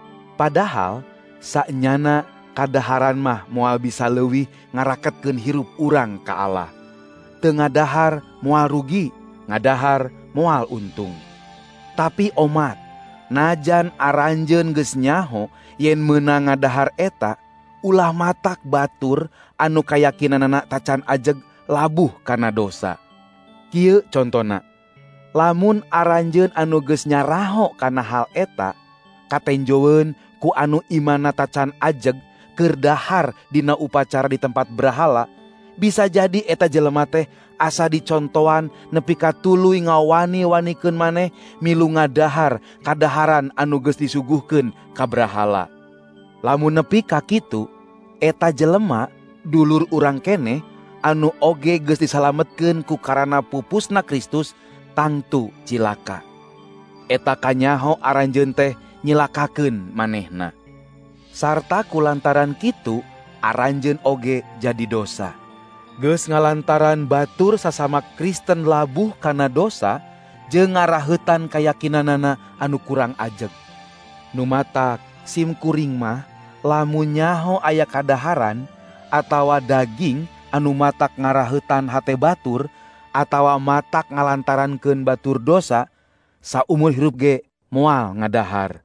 Padahal saenyana kadaharan mah moal bisa leuwih ngaraketkeun hirup urang ka Allah. Teu ngadahar moal rugi, ngadahar moal untung. Tapi omat, najan aranjeun geus nyaho yen meunang ngadahar eta, ulah matak batur anu kayakinanana tacan ajeg labuh kana dosa. Kieu contona, lamun aranjeun anu geus nyaraho kana hal eta, katenjoeun ku anu imanna tacan ajeg keur dahar dina upacara di tempat brahala, bisa jadi eta jelema teh asa dicontoan nepi ka tuluy ngawani-wanikeun maneh milu ngadahar kadaharan anu geus disuguhkeun ka brahala. Lamun nepi ka kitu, eta jelema dulur urang keneh anu oge geus disalametkeun ku karana pupusna Kristus tangtu cilaka. Eta kanyaho aranjeun teh nyilakakeun manehna. Sarta kulantaran kitu aranjeun oge jadi dosa. Geus ngalantaran batur sasama Kristen labuh kana dosa jeung ngaraheutan kayakinanana anu kurang ajeg. Nu matak simkuring mah lamun nyaho aya kadaharan atawa daging anu matak ngaraheutan hate batur atawa matak ngalantarankeun batur dosa, saumur hirup ge moal ngadahar.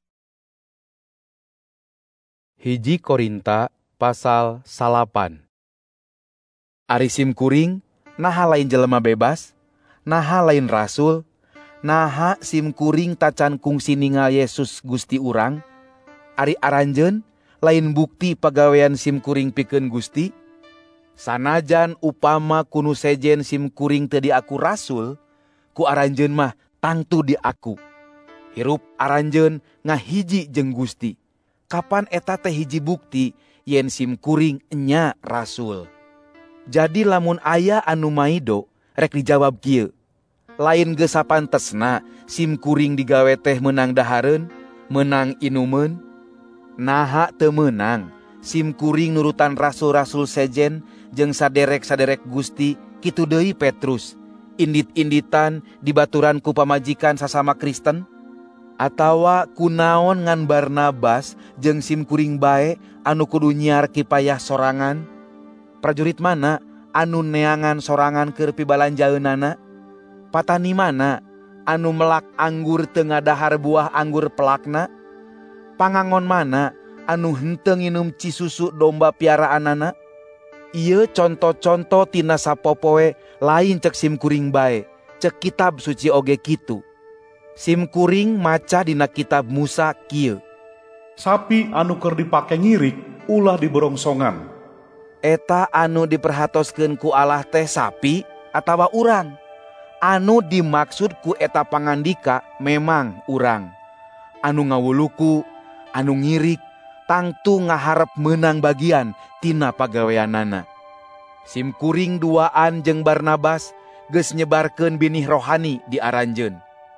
1 Korinta pasal 8. Ari simkuring, naha lain jelema bebas, naha lain rasul, naha simkuring tacan kungsi ningal Yesus Gusti urang, ari aranjeun lain bukti pagawean simkuring pikeun Gusti. Sanajan upama kuno sejen simkuring teu diaku rasul, ku aranjeun mah tangtu diaku. Hirup aranjeun ngahiji jeung Gusti. Kapan eta teh hiji bukti yen simkuring nya rasul. Jadi lamun aya anu maido, rek dijawab kieu. Lain geus sapantesna simkuring digawe teh meunang dahareun, meunang inumeun. Naha teu meunang, simkuring nurutan rasul-rasul sejen jeung saderek-saderek Gusti, kitu deui Petrus. Indit-inditan dibaturan ku pamajikan sasama Kristen, atawa kunaon ngan Barnabas jeung simkuring bae anu kudu nyiar kipayah sorangan. Prajurit mana anu neangan sorangan keur pibalanjaeunana? Patani mana anu melak anggur teu ngadahar buah anggur pelakna? Pangangon mana anu henteu nginum cisusu domba piaraanana? Ieu conto-conto tina sapopoe lain cek simkuring bae, cek kitab suci oge kitu. Simkuring maca dina kitab Musa kieu. Sapi anu keur dipake ngirik ulah diberongsongan. Eta anu diperhatoskeun ku Allah teh sapi atawa urang? Anu dimaksud ku eta pangandika memang urang. Anu ngawuluku, anu ngirik, tangtu ngaharep menang bagian tina pagaweanana. Simkuring duaan jeung Barnabas geus nyebarkeun binih rohani di Aranjeun.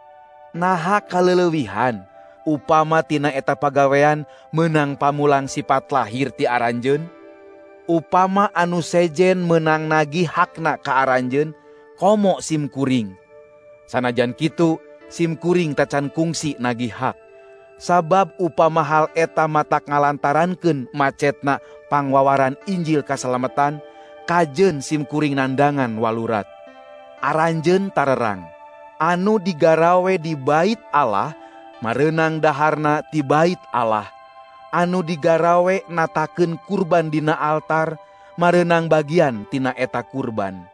Naha kaleulewihan upama tina eta pagawean menang pamulang sifat lahir ti Aranjeun? Upama anu sejen menang nagih hakna ka Aranjeun, komo simkuring. Sanajan kitu, simkuring tacan kungsi nagih hak. Sabab upama hal eta matak ngalantarankeun macetna pangwawaran Injil kasalamatan, kajeun simkuring nandangan walurat. Aranjeun tarerang, anu digarawe di bait Allah, mareunang daharna ti bait Allah. Anu digarawe natakeun kurban dina altar, mareunang bagian tina eta kurban.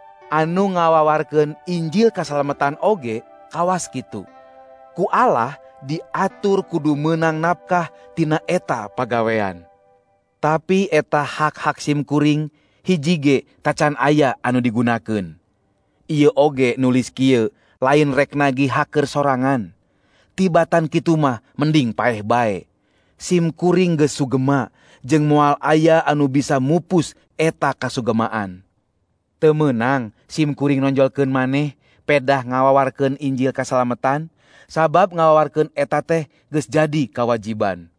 Anu ngawawarkeun Injil kasalamatan oge kawas kitu. Ku Allah diatur kudu meunang nafkah tina eta pagawean. Tapi eta hak-hak simkuring hiji ge tacan aya anu digunakeun. Ieu oge nulis kieu lain rek nagih hak keur sorangan. Tibatan kitu mah mending paeh bae. Simkuring geus sugema jeung moal aya anu bisa mupus eta kasugemaan. Teu meunang simkuring nonjolkeun maneh pedah ngawawarkeun Injil kasalamatan, sabab ngawawarkeun eta teh geus jadi kawajiban.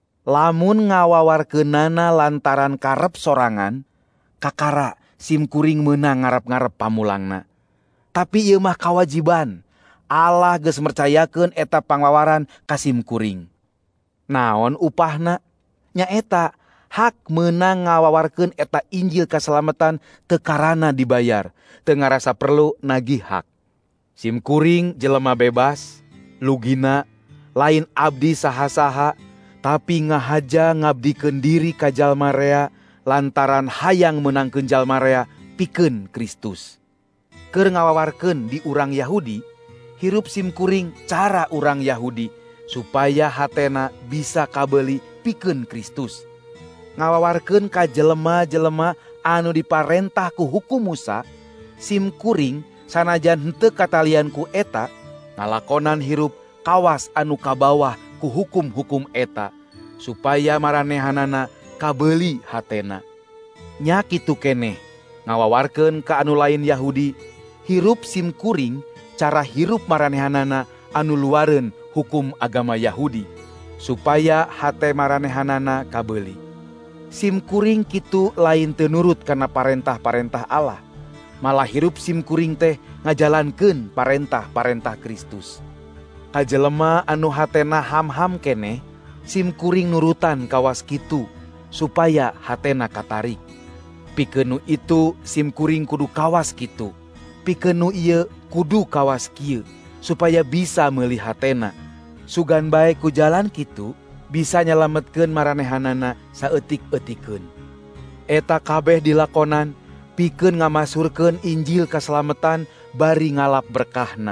Lamun ngawawarkeunana lantaran karep sorangan, kakara simkuring meunang ngarep-ngarep pamulangna. Tapi ieu mah kawajiban. Allah geus mercayakeun eta pangwawaran ka simkuring. Naon upahna? Nyaeta hak meunang ngawawarkeun eta Injil kasalamatan teu karana dibayar, teu ngarasa perlu nagih hak. Simkuring jelema bebas, lugina lain abdi saha-saha, tapi ngahaja ngabdikeun diri ka jalma rea lantaran hayang meunangkeun jalma rea pikeun Kristus. Keur ngawawarkeun di urang Yahudi, hirup simkuring cara urang Yahudi supaya hatena bisa kabeuli pikeun Kristus. Ngawawarkeun ka jelema-jelema anu diparentah ku hukum Musa, simkuring sanajan henteu katalian ku eta, ngalakonan hirup kawas anu kabawah ku hukum-hukum eta, supaya maranehanana kabeuli hatena. Nya kitu keneh, ngawawarkeun ka anu lain Yahudi, hirup simkuring cara hirup maranehanana anu luareun hukum agama Yahudi, supaya hate maranehanana kabeuli. Simkuring kitu lain teu nurut kana parentah-parentah Allah, malah hirup simkuring teh ngajalankeun parentah-parentah Kristus. Ka jelema anu hatena ham-ham keneh, simkuring nurutan kawas kitu, supaya hatena katarik. Pikeun nu itu simkuring kudu kawas kitu, pikeun nu ieu kudu kawas kieu, supaya bisa meuli hatena. Sugan bae ku jalan kitu bisa nyalametkeun maranehanana saeutik-eutikeun. Eta kabeh dilakonan pikeun ngamasurkeun Injil kasalamatan bari ngalap berkahna.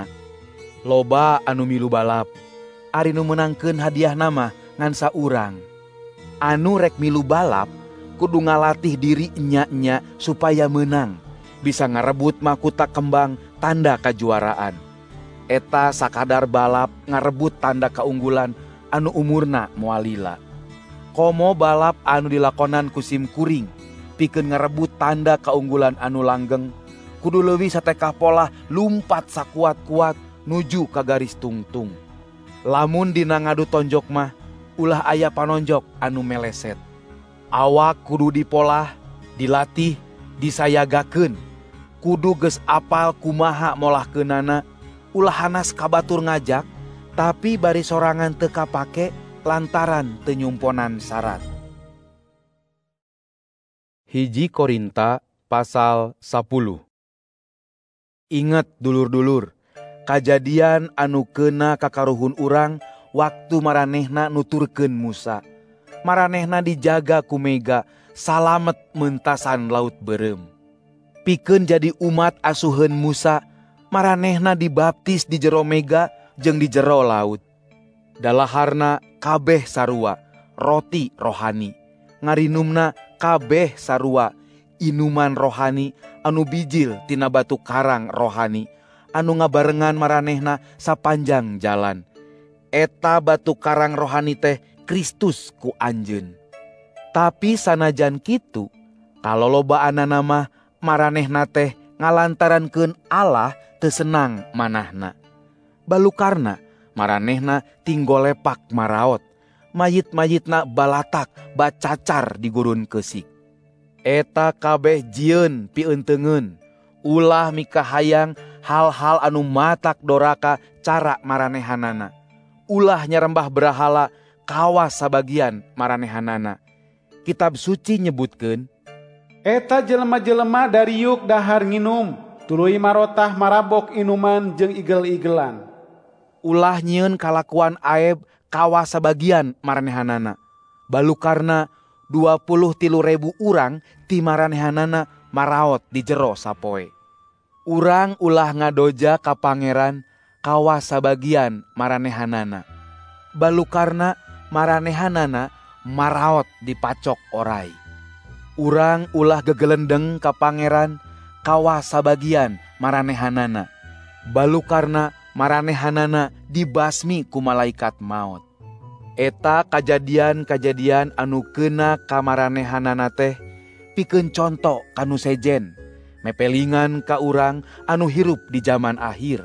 Loba anu milu balap, ari nu meunangkeun hadiahna mah ngan saurang. Anu rek milu balap kudu ngalatih diri enya-enya supaya meunang, bisa ngarebut mahkota kembang tanda kajuaraan. Eta sakadar balap ngarebut tanda kaunggulan anu umurna moal lila. Komo balap anu dilakonan ku simkuring pikeun ngarebut tanda kaunggulan anu langgeng, kudu leuwih satekah pola lumpat sakuat-kuat nuju ka garis tungtung. Lamun dina ngadu tonjok mah ulah aya panonjok anu meleset. Awak kudu dipolah, dilatih, disayagakeun. Kudu geus apal kumaha molahkeunana, ulah hanas kabatur ngajak, tapi bari sorangan teu kapake lantaran teu nyumponan syarat. 1 Korinta pasal 10. Ingat dulur-dulur, kajadian anu keuna kakaruhun urang waktu maranehna nuturkeun Musa. Maranehna dijaga ku mega salamet meuntasan laut beureum. Pikeun jadi umat asuheun Musa, maranehna dibaptis di jero mega jeung di jero laut. Dalaharna kabeh sarua, roti rohani. Ngarinumna kabeh sarua inuman rohani anu bijil tina batu karang rohani anu ngabarengan maranehna sapanjang jalan. Eta batu karang rohani teh Kristus ku anjeun. Tapi sanajan kitu, kalolobaanana mah maranehna teh ngalantarankeun Allah teu senang manahna. Balukarna maranehna tinggolepak maraot, mayit-mayitna balatak bacacar di gurun keusik. Eta kabeh jieun pieunteugeun, ulah mikahayang hal-hal anu matak doraka cara maranehanana. Ulah nyarembah berhala kawas sabagian maranehanana. Kitab suci nyebutkeun, eta jelema-jelema dari yuk dahar nginum, tuluy marotah marabok inuman jeung igel-igelan. Ulah nyieun kalakuan aeb kawas sabagian maranehanana. Balukarna 23.000 urang ti maranehanana maraot di jero sapoe. Urang ulah ngadoja ka pangeran kawas sabagian maranehanana. Balukarna maranehanana maraot di pacok orai. Urang ulah gegelendeng ka pangeran kawas sabagian maranehanana. Balukarna maranehanana dibasmi ku malaikat maut. Eta kajadian-kajadian anu keuna ka maranehanana teh pikeun conto kanu sejen, mepelingan ka urang anu hirup di zaman akhir.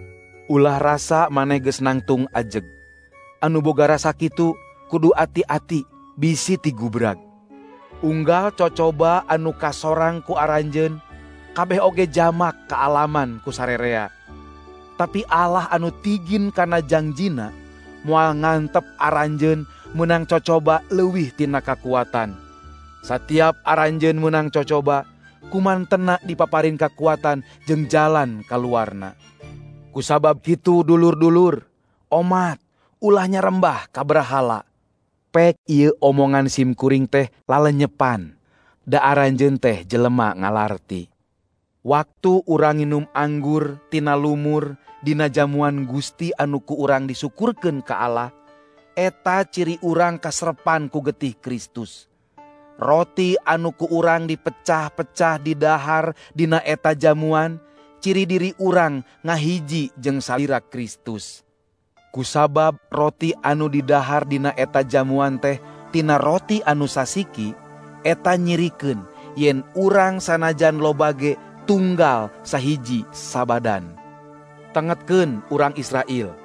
Ulah rasa maneh geus nangtung ajeg. Anu boga rasa kitu kudu ati-ati bisi ti gubrag. Unggal cocoba anu kasorang ku aranjeun kabeh oge jamak kaalaman ku sarerea. Tapi Allah anu tigin kana jangjina moal ngantep aranjeun menang cocoba leuwih tina kakuatan. Satiap aranjeun menang cocoba kumantena dipaparin kakuatan jeung jalan kaluarna. Kusabab kitu dulur-dulur, omat ulah nyarembah ka berhala. Pek ieu omongan simkuring teh lalenyepan, da aranjeun teh jelema ngalarti. Waktu urang nginum anggur tina lumur dina jamuan Gusti anu ku urang disukurkeun ka Allah, eta ciri urang kasrepan ku getih Kristus. Roti anu ku urang dipecah-pecah di dahar dina eta jamuan, ciri diri urang ngahiji jeung salira Kristus. Kusabab roti anu didahar dina eta jamuan teh tina roti anu sasiki, eta nyirikeun yen urang sanajan lobage tunggal sahiji sabadan. Tengetkeun urang Israel,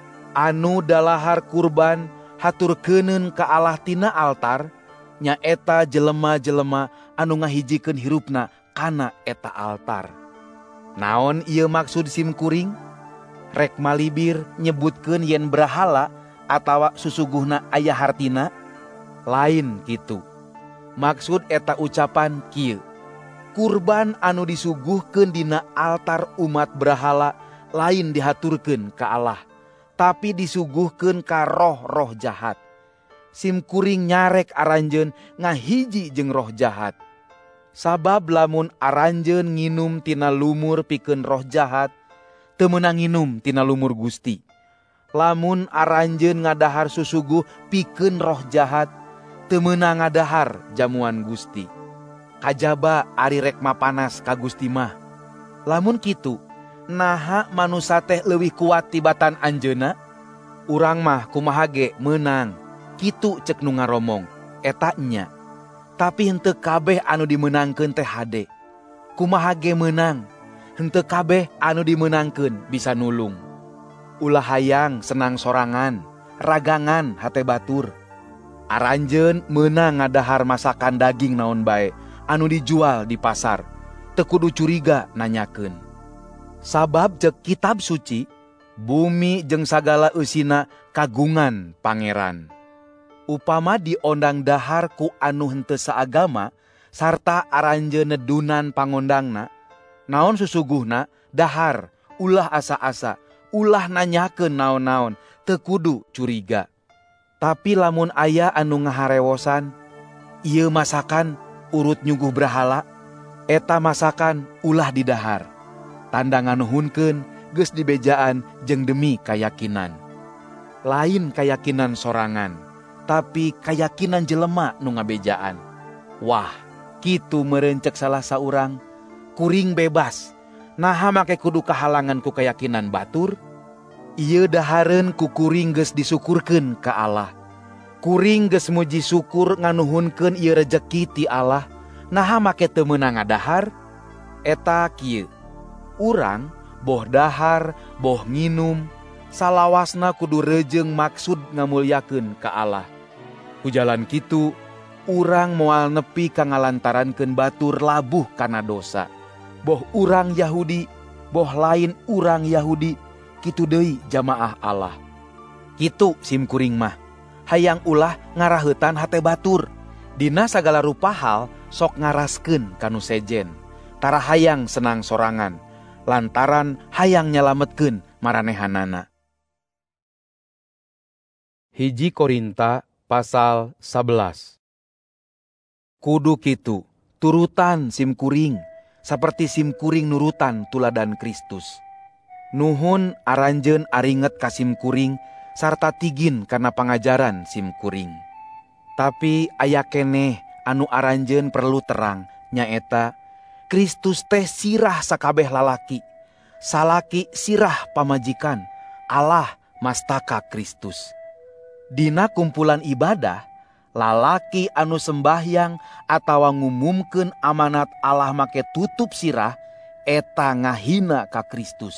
anu dalahar kurban haturkeuneun ka Allah tina altar, nyaeta jelema-jelema anu ngahijikeun hirupna kana eta altar. Naon ieu maksud simkuring? Rek malibir nyebutkeun yen berhala atawa susuguhna aya hartina? Lain kitu. Maksud eta ucapan kieu, kurban anu disuguhkeun dina altar umat berhala lain dihaturkeun ka Allah, tapi disuguhkeun ka roh-roh jahat. Simkuring nyarek aranjeun ngahiji jeung roh jahat. Sabab lamun aranjeun nginum tina lumur pikeun roh jahat, teu meunang nginum tina lumur Gusti. Lamun aranjeun ngadahar susuguh pikeun roh jahat, teu meunang ngadahar jamuan Gusti. Kajaba ari rek mapanas ka Gusti mah. Lamun kitu, naha manusa teh leuwih kuat tibatan anjeunna? Urang mah kumaha ge meunang. Kitu cek nu ngaromong, eta nya. Tapi henteu kabeh anu dimeunangkeun teh hade. Kumaha ge meunang, henteu kabeh anu dimeunangkeun bisa nulung. Ulah hayang senang sorangan, ragangan hate batur. Aranjeun meunang ngadahar masakan daging naon bae anu dijual di pasar, teu kudu curiga nanyakeun. Sabab cek kitab suci, bumi jeung sagala eusina kagungan pangeran. Upama diondang dahar ku anu henteu saagama sarta aranjeun nedunan pangondangna, naon susuguhna dahar, ulah asa-asa, ulah nanyakeun naon-naon, teu kudu curiga. Tapi lamun aya anu ngaharewosan, ieu masakan urut nyuguh berhala, eta masakan ulah didahar. Tanda nganuhunkeun geus dibejaan jeung demi kayakinan. Lain kayakinan sorangan, tapi kayakinan jelema nu ngabejaan. Wah, kitu merencek salah saurang. Kuring bebas. Naha make kudu kahalangan ku keyakinan batur. Ieu dahareun ku kuring geus disukurkeun ka Allah. Kuring geus muji syukur nganuhunkeun ieu rejeki ti Allah. Naha make teu meunang ngadahar? Eta kieu. Urang boh dahar, boh nginum, salawasna kudu rejeung maksud ngamulyakeun ka Allah. Ku jalan kitu, urang moal nepi ka ngalantarankeun batur labuh kana dosa. Boh urang Yahudi, boh lain urang Yahudi, kitu deui jamaah Allah. Kitu simkuring mah, hayang ulah ngaraheutan hate batur. Dina sagala rupa hal sok ngaraskeun kanu sejen. Tara hayang senang sorangan, lantaran hayang nyalametkeun maranehanana. 1 Korinta pasal 11. Kudu kitu, turutan simkuring, saperti simkuring nurutan tuladan Kristus. Nuhun aranjeun aringet ka simkuring, sarta tigin kana pangajaran simkuring. Tapi aya keneh anu aranjeun perlu terang, nyaeta Kristus teh sirah sakabeh lalaki. Salaki sirah pamajikan, Allah mastaka Kristus. Dina kumpulan ibadah, lalaki anu sembahyang atawa ngumumkeun amanat Allah make tutup sirah, eta ngahina ka Kristus.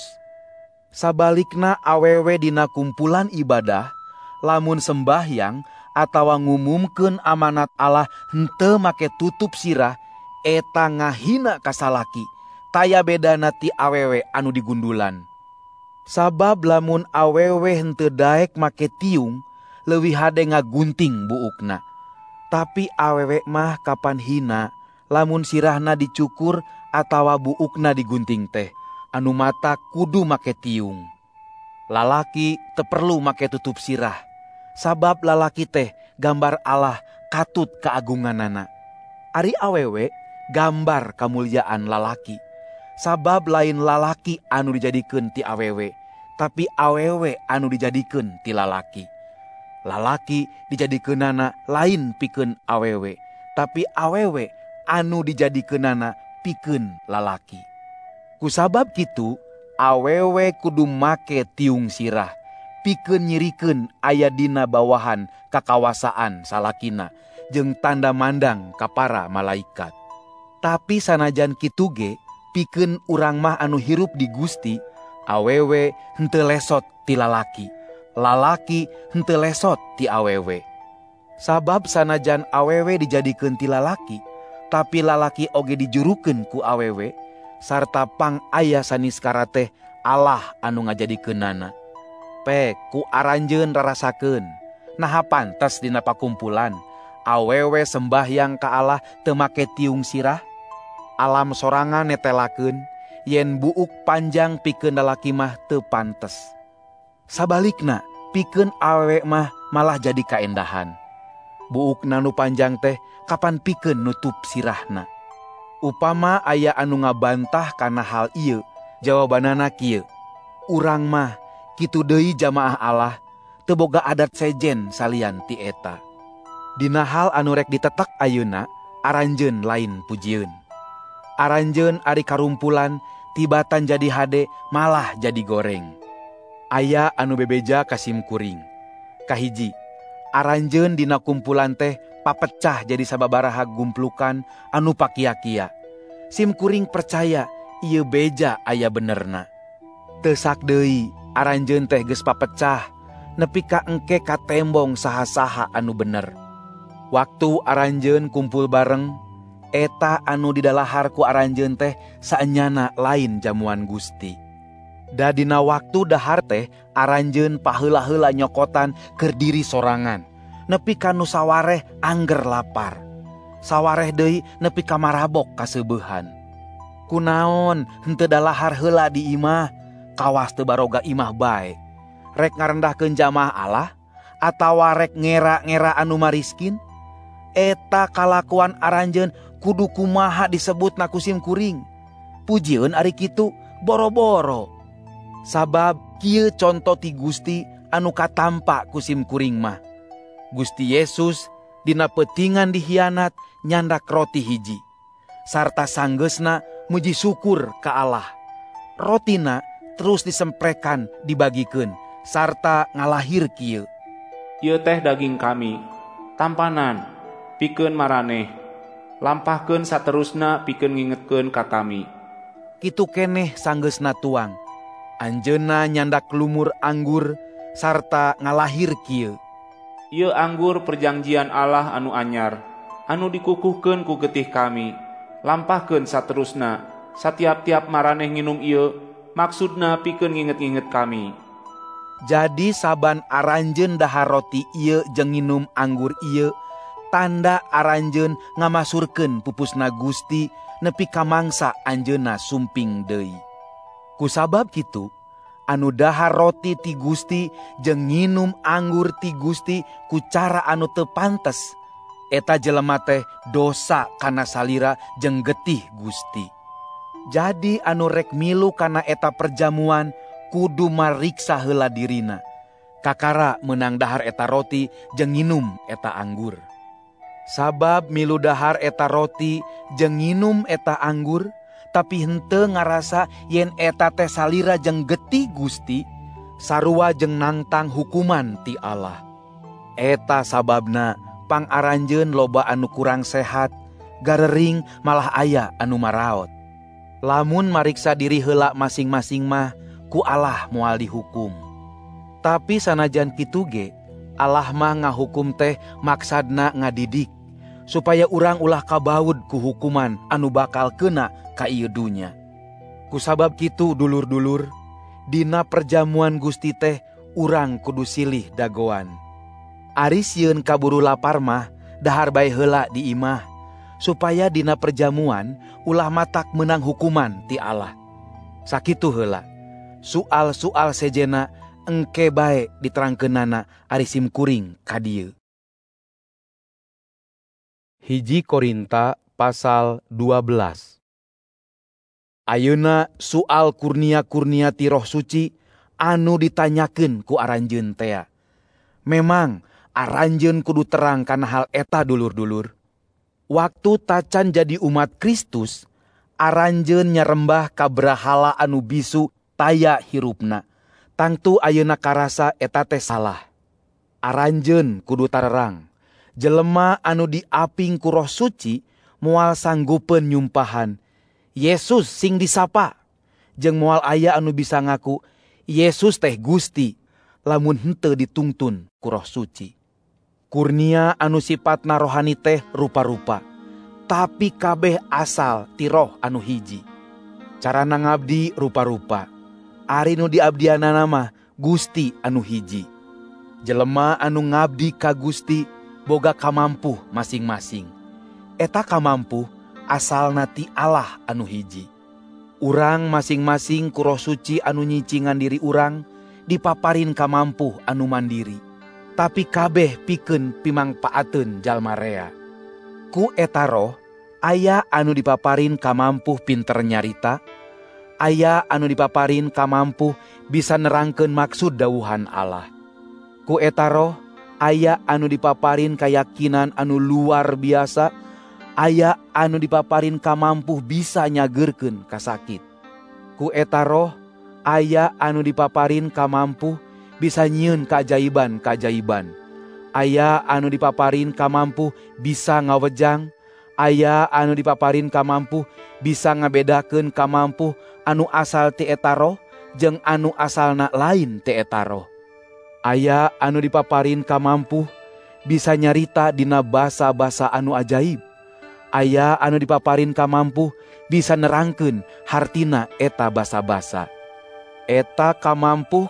Sabalikna awewe dina kumpulan ibadah, lamun sembahyang atawa ngumumkeun amanat Allah henteu make tutup sirah, eta ngahina ka salaki. Taya bedana ti awewe anu digundulan. Sabab lamun awewe henteu daek make tiung, leuwih hade ngagunting buukna. Tapi awewe mah kapan hina, lamun sirahna dicukur atawa buukna digunting teh, anu mata kudu make tiung. Lalaki teu perlu make tutup sirah, sabab lalaki teh gambar Allah katut kaagunganana. Ari awewe gambar kamulyaan lalaki. Sabab lain lalaki anu dijadikeun ti awewe, tapi awewe anu dijadikeun ti lalaki. Lalaki dijadikeunana lain pikeun awewe, tapi awewe anu dijadikeunana pikeun lalaki. Kusabab kitu, awewe kudu make tiung sirah, pikeun nyirikeun aya dina bawahan kakawasaan salakina, jeung tanda mandang ka para malaikat. Tapi sanajan kitu ge, pikeun urang mah anu hirup di Gusti, awewe henteu lesot ti lalaki, lalaki henteu lesot ti awewe. Sabab sanajan awewe dijadikeun ti lalaki, tapi lalaki oge dijurukeun ku awewe, sarta pang aya saniskara teh Allah anu ngajadikeunana. Pe ku aranjeun rarasakeun, naha pantes dina pakumpulan awewe sembahyang ka Allah teu make tiung sirah? Alam sorangan netelakeun, yen buuk panjang pikeun lalaki mah teu pantes. Sabalikna, pikeun awewe mah malah jadi kaendahan. Buukna nu panjang teh kapan pikeun nutup sirahna. Upama aya anu ngabantah kana hal ieu, jawabanana kieu. Urang mah kitu deui jamaah Allah, teu boga adat sejen salian ti eta. Dina hal anu rek ditetek ayeuna, aranjeun lain pujieun. Aranjeun ari karumpulan, tibatan jadi hade, malah jadi goreng. Aya anu bebeja ka simkuring. Kahiji, aranjeun dina kumpulan teh papecah jadi sababaraha gumplukan anu pakia-kia. Simkuring percaya ieu beja aya benerna. Teu sak deui, aranjeun teh geus papecah, nepi ka engke ka tembong saha-saha anu bener. Waktu aranjeun kumpul bareng, eta anu didalahar ku aranjeun teh saenyana lain jamuan Gusti. Da dina waktu dahar teh aranjeun paheula-heula nyokotan keur diri sorangan, nepi ka nu sawareh angger lapar. Sawareh deui nepi ka marabok kaseubehan. Kunaon henteu dalahar heula di imah, kawas teu baroga imah bae. Rek ngarendahkeun jamaah Allah atawa rek ngera-ngera anu mariskin? Eta kalakuan aranjeun kudu kumaha disebutna ku simkuring. Pujieun ari kitu boro-boro. Sabab kieu conto ti Gusti anu katampa ku simkuring mah. Gusti Yesus dina petingan dihianat nyandak roti hiji. Sarta sanggeusna muji syukur ka Allah. Rotina terus disemprekan dibagikeun sarta ngalahir kieu. Ieu teh daging kami, tampanan, pikeun maraneh. Lampahkeun saterusna pikeun ngingetkeun ka kami. Kitu keneh sanggeusna tuang. Anjeunna nyandak lumur anggur sarta ngalahir kieu. Ieu anggur perjanjian Allah anu anyar, anu dikukuhkeun ku getih kami. Lampahkeun saterusna, satiap-tiap maraneh nginum ieu, maksudna pikeun nginget-nginget kami. Jadi saban aranjeun dahar roti ieu jeung nginum anggur ieu, tanda aranjeun ngamasurkeun pupusna Gusti nepi ka mangsa anjeunna sumping deui. Kusabab kitu, anu dahar roti ti Gusti jeung nginum anggur ti Gusti ku cara anu teu pantes, eta jelema teh dosa kana salira jeung getih Gusti. Jadi anu rek milu kana eta perjamuan kudu mariksa heula dirina. Kakara meunang dahar eta roti jeung nginum eta anggur. Sabab milu dahar eta roti jeung nginum eta anggur, tapi henteu ngarasa yen eta teh salira jeung getih Gusti, sarua jeung nangtang hukuman ti Allah. Eta sababna pangaranjeun loba anu kurang sehat, garering malah aya anu maraot. Lamun mariksa diri heula masing-masing mah ku Allah moal dihukum. Tapi sanajan kitu ge, Allah mah ngahukum teh maksadna ngadidik, supaya urang ulah kabaud ku hukuman anu bakal keuna ka ieu dunya. Kusabab kitu dulur-dulur, dina perjamuan Gusti teh urang kudu silih dagoan. Ari sieun kaburu lapar mah dahar bae heula di imah, supaya dina perjamuan ulah matak menang hukuman ti Allah. Sakitu heula, soal-soal sejena engke bae diterangkeunana ari simkuring ka dieu. 1 Korinta pasal 12. Ayeuna soal kurnia-kurnia ti Roh Suci anu ditanyakeun ku aranjeun tea. Memang aranjeun kudu terang kana hal eta dulur-dulur. Waktu tacan jadi umat Kristus, aranjeun nyarembah ka brahala anu bisu taya hirupna. Tangtu ayeuna karasa eta teh salah. Aranjeun kudu tarerang. Jelema anu diaping ku Roh Suci moal sanggupeun nyumpahan Yesus sing disapa, jeung moal aya anu bisa ngaku Yesus teh Gusti lamun henteu ditungtun ku Roh Suci. Kurnia anu sifatna rohani teh rupa-rupa, tapi kabeh asal ti Roh anu hiji. Carana ngabdi rupa-rupa, ari nu diabdianana mah Gusti anu hiji. Jelema anu ngabdi ka Gusti boga kamampuh masing-masing. Eta kamampuh asalna ti Allah anu hiji. Urang masing-masing ku Roh Suci anu nyicingan diri urang dipaparin kamampuh anu mandiri, tapi kabeh pikeun pimangpaateun jalma rea. Ku eta Roh aya anu dipaparin kamampuh pinter nyarita, aya anu dipaparin kamampuh bisa nerangkeun maksud dawuhan Allah. Ku eta Roh aya anu dipaparin kayakinan anu luar biasa, aya anu dipaparin kamampuh bisa nyageurkeun kasakit. Ku eta Roh aya anu dipaparin kamampuh bisa nyieun kaajaiban-kaajaiban, aya anu dipaparin kamampuh bisa ngawejang, aya anu dipaparin kamampuh bisa ngabedakeun kamampuh anu asal ti eta Roh jeung anu asalna lain ti eta Roh. Aya anu dipaparin kamampuh bisa nyarita dina basa-basa anu ajaib, aya anu dipaparin kamampuh bisa nerangkeun hartina eta basa-basa. Eta kamampuh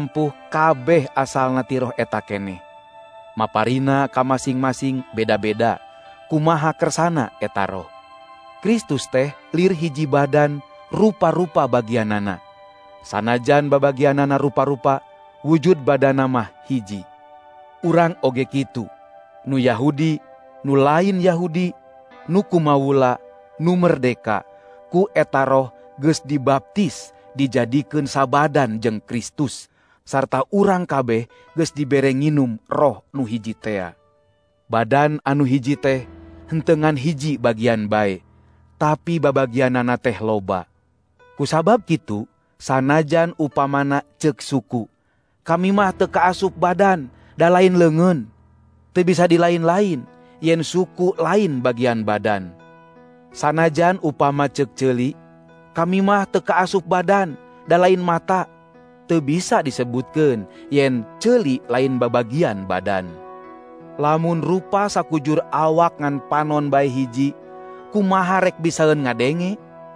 kabeh asalna ti Roh eta keneh. Maparina ka masing-masing beda-beda kumaha kersana eta Roh. Kristus teh lir hiji badan rupa-rupa bagianana. Sanajan babagianana rupa-rupa, wujud badana mah hiji. Urang oge kitu, nu Yahudi, nu lain Yahudi, nu kumawula, nu merdeka, ku eta Roh geus dibaptis dijadikeun sabadan jeung Kristus, sarta urang kabeh geus dibere nginum Roh nu hiji tea. Badan anu hiji teh hentengan hiji bagian bae, tapi babagianana teh loba. Kusabab kitu, sanajan upamana ceuk suku, kami mah teu kaasup badan, da lain leungeun. Teu bisa dilain-lain, yen suku lain bagian badan. Sanajan upama ceuk ceuli, kami mah teu kaasup badan, da lain mata. Teu bisa disebutkeun yen ceuli lain babagian badan. Lamun rupa sakujur awak ngan panon bae hiji, kumaha rek bisaeun ngadenge?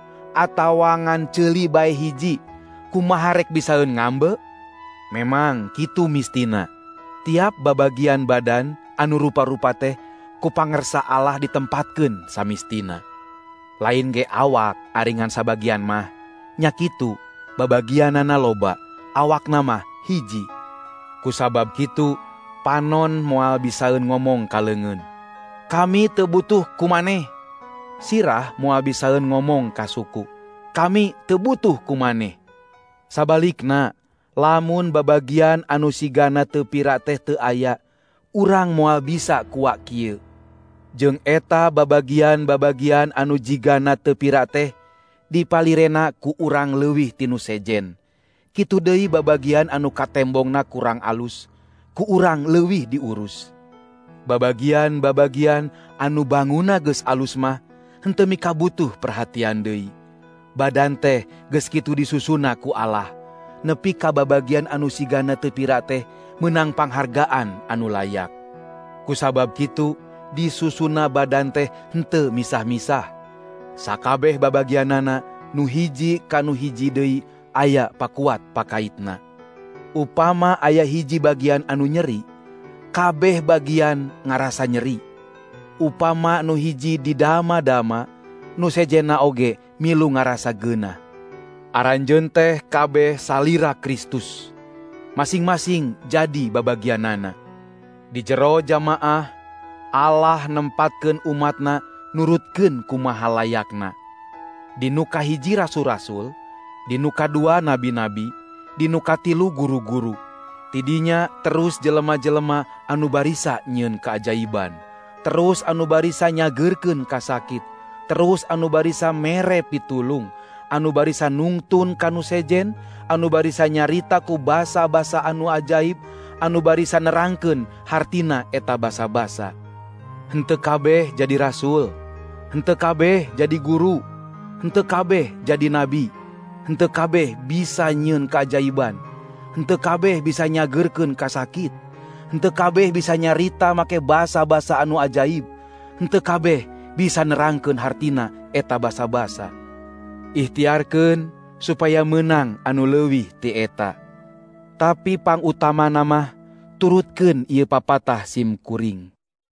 Atawa ngan ceuli bae hiji, kumaha rek bisaeun ngambe? Memang kitu mistina. Tiap babagian badan anu rupa-rupa teh ku pangersa Allah ditempatkeun samistina. Lain ge awak aringan sabagian mah, nya kitu babagianana loba, awakna mah hiji. Kusabab kitu panon moal bisaeun ngomong ka leungeun, kami teu butuh kumaneh. Sirah moal bisaeun ngomong ka suku, kami teu butuh kumaneh. Sabalikna, lamun babagian anu sigana teu pira teh teu aya, urang moal bisa kuak kieu. Jeung eta babagian-babagian anu jigana teu pira teh dipalirena ku urang leuwih tinu sejen. Kitu deui babagian anu katembongna kurang alus, ku urang leuwih diurus. Babagian-babagian anu banguna geus alus mah henteu mika butuh perhatian deui. Badan teh geus kitu disusuna ku Allah, nepi ka babagian anu sigana teu pira teh meunang panghargaan anu layak. Kusabab kitu disusuna badan teh henteu misah-misah. Sakabeh babagianana nu hiji ka nu hiji deui aya pakuat pakaitna. Upama aya hiji bagian anu nyeri, kabeh bagian ngarasa nyeri. Upama nu hiji didama-dama, nu sejenna oge milu ngarasa geunah. Aranjeun teh kabeh salira Kristus, masing-masing jadi babagianana. Di jero jamaah, Allah nempatkeun umatna nurutkeun kumaha layakna. Di nu kahiji rasul-rasul, di nu kadua nabi-nabi, di nu katilu guru-guru. Tidinya terus jelema-jelema anu barisa nyieun kaajaiban, terus anu barisa nyageurkeun kasakit, terus anu barisa mere pitulung, anu barisa nungtun kanu sejen, anu barisa nyarita ku basa-basa anu ajaib, anu barisa nerangkeun hartina eta basa-basa. Henteu kabeh jadi rasul, henteu kabeh jadi guru, henteu kabeh jadi nabi, henteu kabeh bisa nyieun kaajaiban, henteu kabeh bisa nyageurkeun kasakit, henteu kabeh bisa nyarita make basa-basa anu ajaib, henteu kabeh bisa nerangkeun hartina eta basa-basa. Ikhtiarkeun supaya menang anu leuwih ti eta. Tapi pangutamana mah turutkeun ieu papatah sim kuring.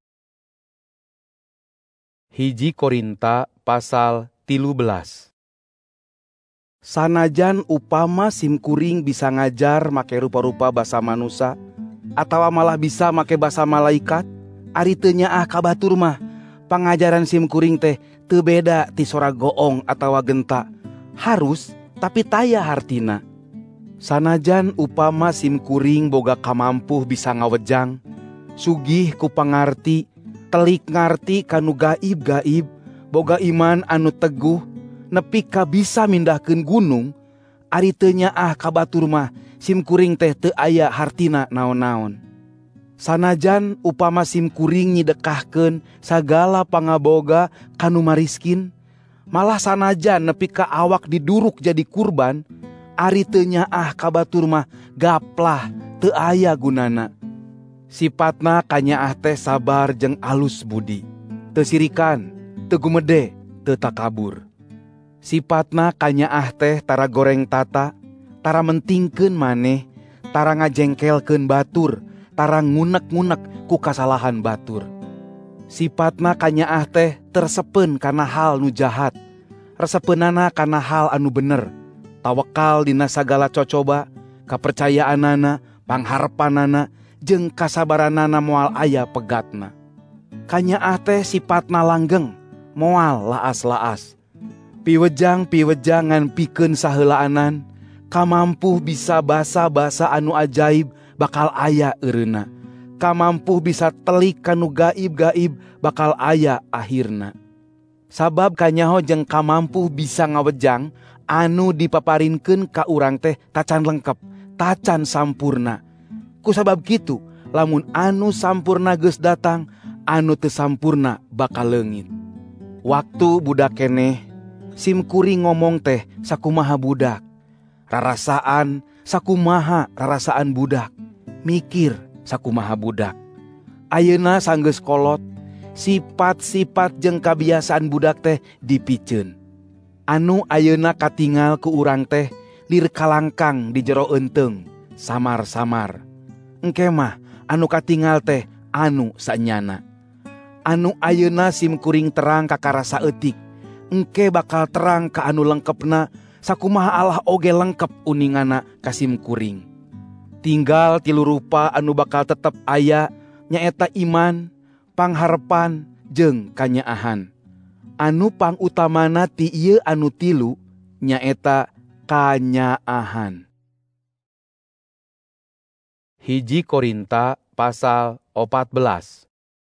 Hiji Korinta pasal 13. Sanajan upama sim kuring bisa ngajar make rupa-rupa basa manusia, atawa malah bisa make basa malaikat, ari teu nyaah kabatur mah pangajaran sim kuring teh teu beda ti sora goong atawa genta, harus tapi taya hartina. Sanajan upama sim kuring boga kamampuh bisa ngawejang, sugih ku pangarti, telik ngarti kanu gaib-gaib, boga iman anu teguh, nepi ka bisa mindahkeun gunung, ari teu nyaah kabatur mah sim kuring teh teu aya hartina naon-naon. Sanajan upama sim kuring nyidekahkeun sagala pangaboga kanu mariskin, malah sanajan nepi ka awak diduruk jadi kurban, ari teu nyaah kabatur mah gaplah teu aya gunana. Sipatna kanyaah teh sabar jeung alus budi, teu sirikan, teu gumede, teu takabur. Sipatna kanyaah teh tara goreng tata, tara mentingkeun maneh, tara ngajengkelkeun batur, tara ngunek-ngunek ku kasalahan batur. Sipatna kanyaah teh tersepeun kana hal nu jahat, resepeunana kana hal anu bener, tawakal dina sagala cocoba, kapercayaanana, pangharepanana, jeung kasabaranana moal aya pegatna. Kanyaah teh sipatna langgeng, moal laas-laas. Piwejang-piwejangan pikeun saheulaanan, kamampuh bisa basa-basa anu ajaib bakal aya eureuna. kamampuh bisa telik kanu gaib-gaib bakal aya akhirna. Sabab kanyaho jeung kamampuh bisa ngawejang anu dipaparinkeun ka urang teh tacan lengkep, tacan sampurna. Ku sabab kitu, lamun anu sampurna geus datang, anu teu sampurna bakal leungit. Waktu budak keneh, sim kuring ngomong teh sakumaha budak. Rarasaan sakumaha rarasaan budak. Mikir sakumaha budak. Ayeuna sanggeus kolot, sifat-sifat jeung kabiasaan budak teh dipikeun. Anu ayeuna katingal ku urang teh lir kalangkang di jero enteung, samar-samar. Engke mah anu katingal teh anu sanyana. Anu ayeuna sim kuring terang ka karasa eutik, engke bakal terang ka anu lengkepna, sakumaha Allah oge lengkep uningana ka sim kuring. Tinggal 3 rupa anu bakal tetep aya, nyaeta iman, pangharepan, jeung kanyaahan. Anu pangutamana ti ieu anu 3 nyaeta kanyaahan. 1 Korinta pasal 14.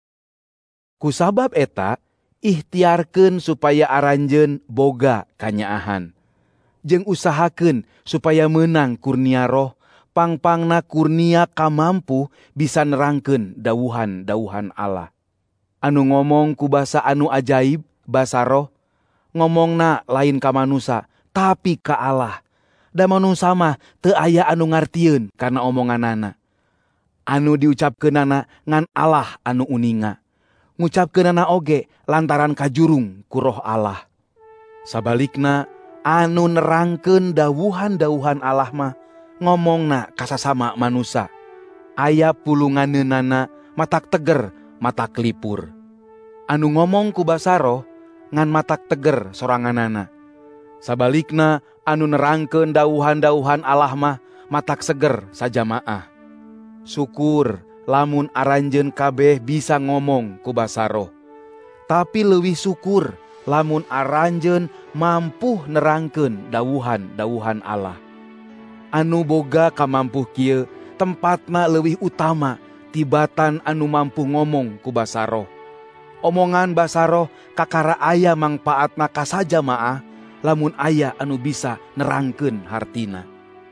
Kusabab eta, ikhtiarkeun supaya aranjeun boga kanyaahan. Jeung usahakeun supaya meunang kurnia roh, pangpangna kurnia kamampuh bisa nerangkeun dawuhan-dawuhan Allah. Anu ngomong ku basa anu ajaib, basa roh, ngomongna lain ka manusa, tapi ka Allah. Da manusa mah teu aya anu ngartieun kana omonganana. Anu diucapkeunana ngan Allah anu uninga. Ngucapkeunana oge lantaran kajurung ku Roh Allah. Sabalikna, anu nerangkeun dawuhan-dawuhan Allah mah ngomongna kasasama manusa. Aya pulunganeunana matak teger, matak lipur. Anu ngomong ku basa roh ngan matak teger soranganana. Sabalikna, anu nerangkeun dawuhan-dawuhan Allah mah matak seger sajamaah. Syukur lamun aranjeun kabeh bisa ngomong ku basa roh. Tapi leuwih syukur lamun aranjeun mampu nerangkeun dawuhan-dawuhan Allah. Anu boga kamampuh kieu tempatna leuwih utama tibatan anu mampu ngomong ku basa roh. Omongan basa roh kakara aya mangpaatna ka sajamaah lamun aya anu bisa nerangkeun hartina.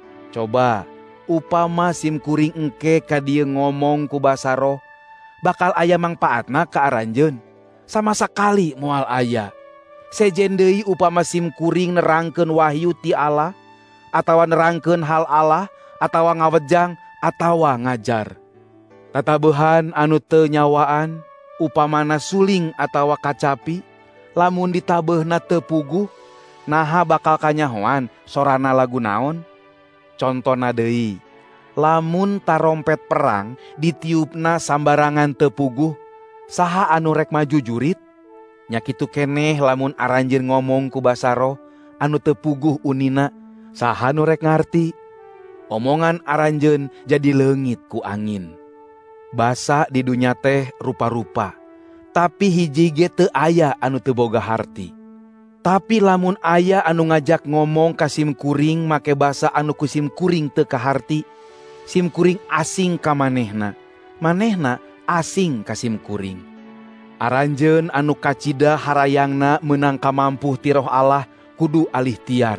Coba upama sim kuring engke ka dieu ngomong ku basa roh, bakal aya mangpaatna ka aranjeun? Sama sakali moal aya. Sejen deui upama sim kuring nerangkeun wahyu ti Allah, atawa nerangkeun hal Allah, atawa ngawejang, atawa ngajar. Tatabeuhan anu teu nyawaan, upamana suling atawa kacapi, lamun ditabeuhna teu puguh, naha bakal kanyahoan sorana lagu naon? Contona deui, lamun tarompet perang ditiupna sambarangan teu puguh, saha anu rek maju jurit? Nya kitu keneh lamun aranjeun ngomong ku basa roh anu teu puguh unina, saha nu rek ngarti? Omongan aranjeun jadi leungit ku angin. Basa di dunya teh rupa-rupa, tapi hiji ge teu aya anu teu boga harti. Tapi lamun aya anu ngajak ngomong ka sim kuring make basa anu ku sim kuring teu kaharti, sim kuring asing ka manehna, manehna asing ka sim kuring. Aranjeun anu kacida harayangna meunang kamampuh ti Roh Allah kudu alih tiar,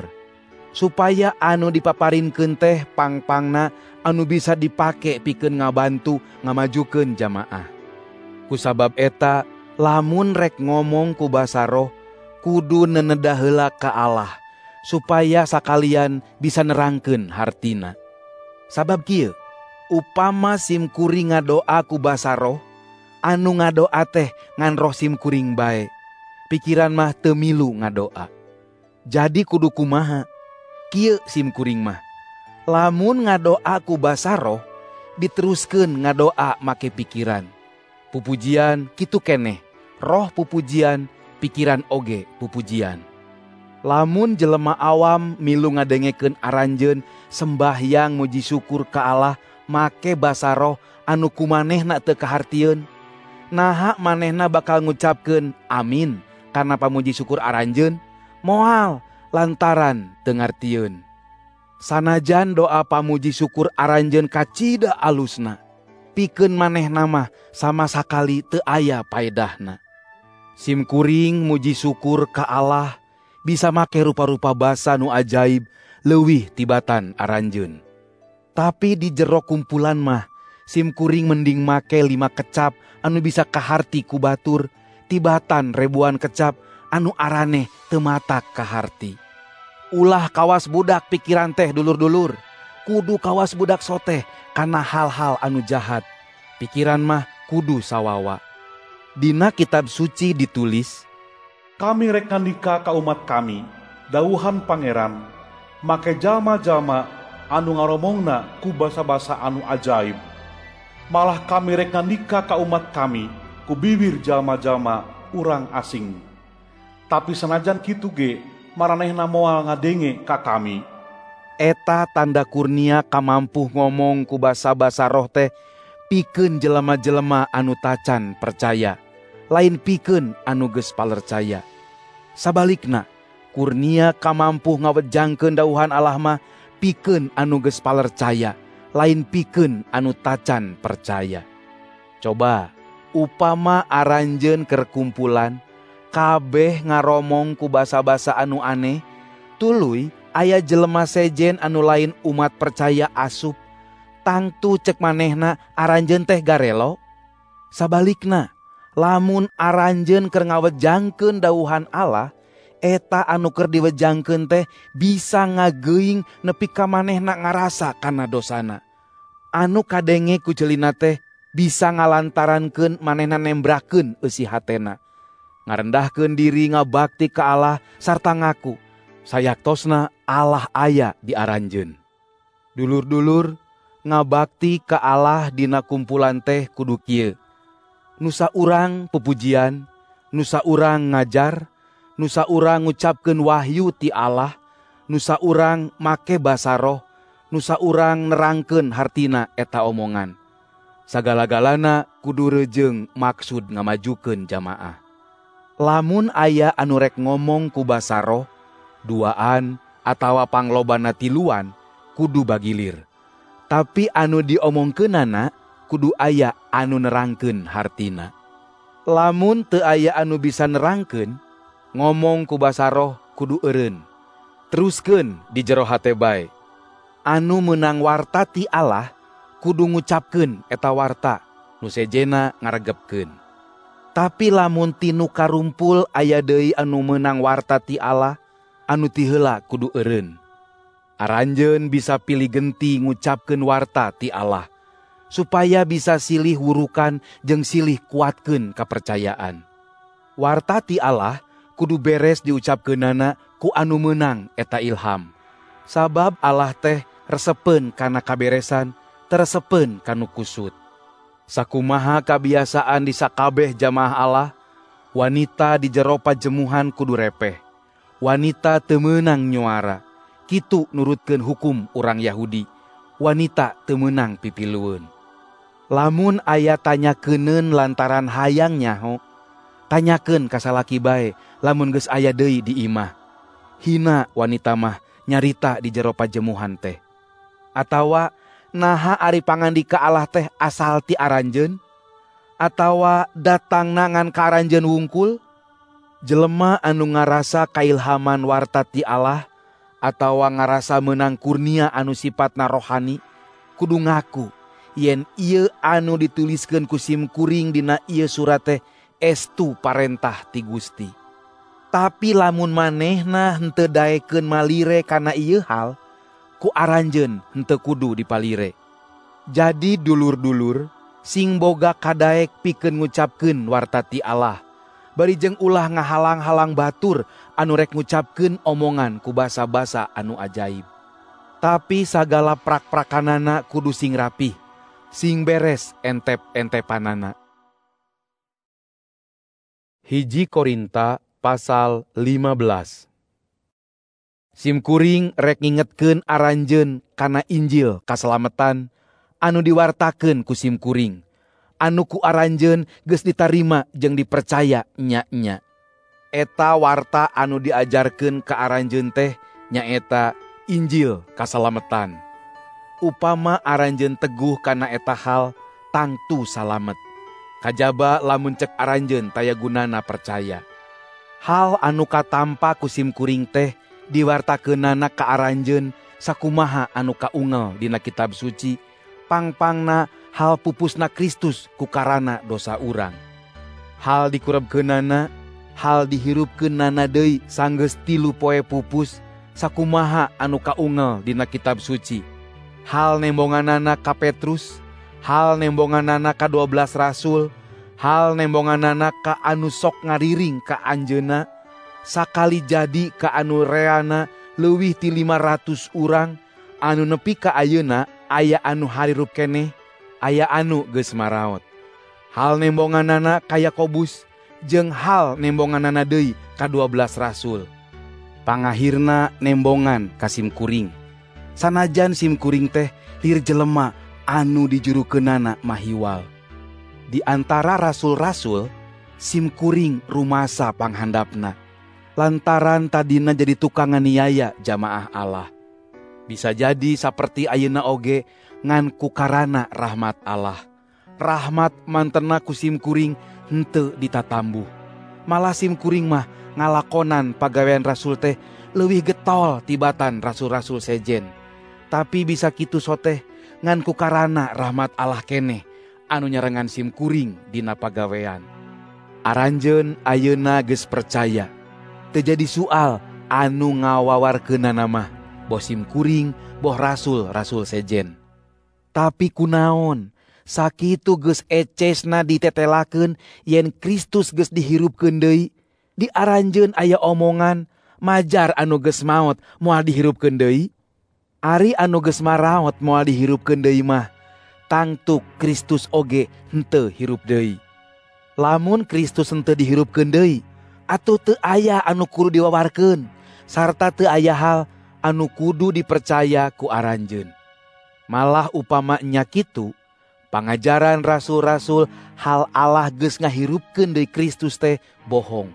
supaya anu dipaparinkeun teh pangpangna anu bisa dipake pikeun ngabantu ngamajukeun jamaah. Kusabab eta, lamun rek ngomong ku basa roh, kudu nenedah heula ka Allah, supaya sakalian bisa nerangkeun hartina. Sabab kieu, upama sim kuring ngadoa ku basa roh, anu ngadoa teh ngan roh sim kuring bae, pikiran mah teu milu ngadoa. Jadi kudu kumaha? Kieu sim kuring mah, lamun ngadoa ku basa roh, diteruskeun ngadoa make pikiran. Pupujian kitu keneh, roh pupujian, pikiran oge pupujian. Lamun jelema awam milu ngadengekeun aranjeun sembahyang muji syukur ka Allah make basa roh anu kumanehna teu kahartieun, naha manehna bakal ngucapkeun amin karena pamuji syukur aranjeun? Moal lantaran teu ngartieun. Sanajan doa pamuji syukur aranjeun kacida alusna, pikeun manehna mah sama sakali teu aya paedahna. Simkuring muji syukur ka Allah bisa make rupa-rupa basa nu ajaib leuwih tibatan aranjeun. Tapi di jero kumpulan mah simkuring mending make 5 kecap anu bisa kaharti ku batur tibatan ribuan kecap anu araneh teu matak kaharti. Ulah kawas budak pikiran teh dulur-dulur, kudu kawas budak soteh kana hal-hal anu jahat. Pikiran mah kudu sawawa. Dina kitab suci ditulis, kami rek ngandika ka umat kami, dawuhan pangeran, make jalma-jalma anu ngaromongna ku basa-basa anu ajaib. Malah kami rek ngandika ka umat kami, ku bibir jalma-jalma urang asing. Tapi senajan kitu ge, maranehna moal ngadenge ka kami. Eta tanda kurnia kamampuh ngomong ku basa-basa roh teh pikeun jelema-jelema anu tacan percaya, lain pikeun anu geus palercaya. Sabalikna, kurnia kamampuh ngawejangkeun dawuhan Allah mah pikeun anu geus palercaya, lain pikeun anu tacan percaya. Coba, upama aranjeun keur kumpulan, kabeh ngaromong ku basa-basa anu aneh, tuluy aya jelema sejen anu lain umat percaya asup, tangtu cek manehna aranjeun teh garelo. Sabalikna, lamun aranjeun keur ngawejangkeun dawuhan Allah, eta anu keur diwejangkeun teh bisa ngageuing nepi ka manehna ngarasa kana dosana. Anu kadenge ku ceulina teh bisa ngalantarankeun manehna nembrakeun eusi hatena, ngarendahkeun diri ngabakti ka Allah sarta ngaku sayaktosna Allah aya di aranjeun. Dulur-dulur, ngabakti ka Allah dina kumpulan teh kudu kieu. Nusa urang pupujian, nusa urang ngajar, nusa urang ngucapkeun wahyu ti Allah, nusa urang make basa roh, nusa urang nerangkeun hartina eta omongan. Sagala-galana kudu rejeung maksud ngamajukeun jamaah. Lamun aya anu rek ngomong ku basa roh, duaan atawa panglobana tiluan, kudu bagilir. Tapi anu diomongkeunana kudu aya anu nerangkeun hartina. Lamun teu aya anu bisa nerangkeun, ngomong ku basa roh kudu eureun. Teruskeun di jero hate bae. Anu meunang warta ti Allah kudu ngucapkeun eta warta, nu sejena ngaregepkeun. Tapi lamun tinu karumpul aya deui anu meunang warta ti Allah, anu ti heula kudu eureun. Aranjeun bisa pilih genti ngucapkeun warta ti Allah, supaya bisa silih wurukan jeung silih kuatkeun kapercayaan. Warta ti Allah kudu beres diucapkeunana ku anu meunang eta ilham. Sabab Allah teh resepeun kana kaberesan, teresepeun kanu kusut. Sakumaha kabiasaan di sakabeh jamaah Allah, wanita di jero pajemuhan kudu repeh. Wanita teu meunang nyuara, kitu nurutkeun hukum urang Yahudi. Wanita teu meunang pipilueun. Lamun aya tanyakeuneun lantaran hayang nyaho, tanyakeun ka salaki bae lamun geus aya deui di imah. Hina wanita mah nyarita di jero pajemuhan teh. Atawa naha ari pangandika Allah teh asal ti aranjeun? Atawa datangna ngan ka aranjeun wungkul? Jelema anu ngarasa kailhaman warta ti Allah atawa ngarasa meunang kurnia anu sifatna rohani, kudu ngaku yen ieu anu dituliskeun ku simkuring dina ieu surat teh estu parentah ti Gusti. Tapi lamun manehna henteu daekeun malire kana ieu hal, ku aranjeun henteu kudu dipalire. Jadi dulur-dulur, sing boga kadaek pikeun ngucapkeun warta ti Allah, bari jeung ulah ngahalang-halang batur anu rek ngucapkeun omongan ku basa-basa anu ajaib. Tapi sagala prak-prakanana kudu sing rapih, sing beres entep-entepanana. 1 Korinta pasal 15. Simkuring rek ngingetkeun aranjeun kana Injil kasalametan anu diwartakeun ku simkuring, anu ku aranjeun geus ditarima jeung dipercaya nya-nya. Eta warta anu diajarkeun ka aranjeun teh nyaeta Injil kasalametan. Upama aranjeun teguh kana eta hal, tangtu salamet. Kajaba lamun cek aranjeun taya gunana percaya. Hal anu katampa ku simkuring teh diwartakeunana ka aranjeun sakumaha anu kaungel dina kitab suci, pangpangna hal pupusna Kristus ku karana dosa urang. Hal dikurebkeunana, hal dihirupkeunana deui sanggeus 3 poe pupus, sakumaha anu kaungel dina kitab suci. Hal nembonganana ka Petrus, hal nembonganana ka 12 rasul, hal nembonganana ka anu sok ngariring ka anjeunna, sakali jadi ka anu reana leuwih ti 500 urang, anu nepi ka ayeuna aya anu harirup keneh, aya anu geus maraot. Hal nembonganana ka Yakobus, jeung hal nembonganana deui ka 12 rasul. Pangahirna nembongan ka simkuring. Sanajan simkuring teh lir jelema anu dijurukeunana mahiwal. Di antara rasul-rasul, simkuring rumasa panghandapna, lantaran tadina jadi tukang nganiaya jamaah Allah. Bisa jadi saperti ayeuna oge ngan ku karana rahmat Allah. Rahmat mantena ku simkuring henteu ditatambuh. Malah simkuring mah ngalakonan pagawean rasul teh leuwih getol tibatan rasul-rasul sejen. Tapi bisa kitu soteh ngan ku karana rahmat Allah keneh anu nyarengan simkuring dina pagawean. Aranjeun ayeuna geus percaya. Teu jadi soal anu ngawawarkeunana mah boh simkuring boh rasul-rasul sejen. Tapi kunaon sakitu geus ecesna ditetelakeun yen Kristus geus dihirupkeun deui. Di aranjeun aya omongan majar anu geus maot moal dihirupkeun deui. Ari anu geus maraot moal dihirupkeun deui mah tangtu Kristus oge henteu hirup deui. Lamun Kristus henteu dihirupkeun deui, atuh teu aya anu kudu diwawarkeun sarta teu aya hal anu kudu dipercaya ku aranjeun. Malah upamanya kitu, pangajaran rasul-rasul hal Allah geus ngahirupkeun deui Kristus teh bohong.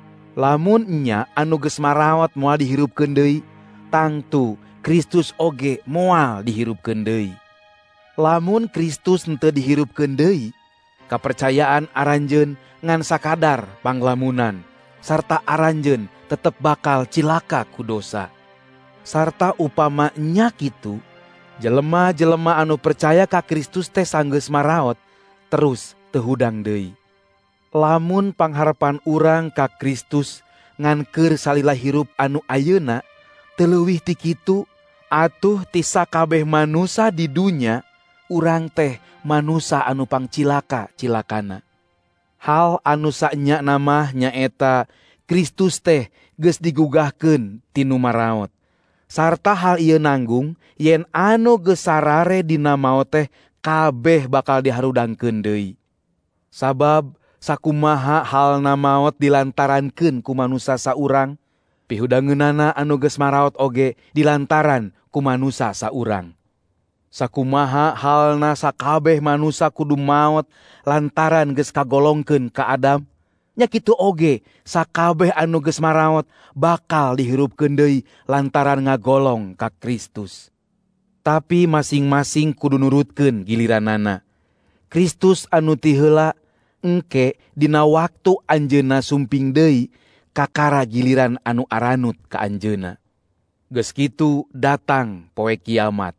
Lamun nya anu geus maraot moal dihirupkeun deui, tangtu Kristus oge moal dihirupkeun deui. Lamun Kristus henteu dihirupkeun deui, kapercayaan aranjeun ngan sakadar panglamunan, sarta aranjeun tetep bakal cilaka ku dosa. Sarta upamanya kitu, jelema-jelema anu percaya ka Kristus teh sanggeus maraot, terus teu hudang deui. Lamun pangharepan urang ka Kristus ngan keur salila hirup anu ayeuna, teu leuwih ti kitu, atuh ti sakabeh manusa di dunya, urang teh manusa anu pangcilaka-cilakana. Hal anu sanya namah nyaeta Kristus teh geus digugahkeun ti nu maraot. Sarta hal ieu nanggung yen anu geus sarare dina maot teh kabeh bakal diharudangkeun deui. Sabab sakumaha halna maot dilantarankeun ku manusa saurang, pihudangeunana anu geus maraot oge dilantaran ku manusa saurang. Sakumaha halna sakabeh manusa kudu maot lantaran geus kagolongkeun ka Adam, nya kitu oge sakabeh anu geus maraot bakal dihirupkeun deui lantaran ngagolong ka Kristus. Tapi masing-masing kudu nurutkeun giliranana. Kristus anu ti heula engke dina waktu anjeunna sumping deui kakara giliran anu aranut ka anjeunna. Geus kitu datang poe kiamat.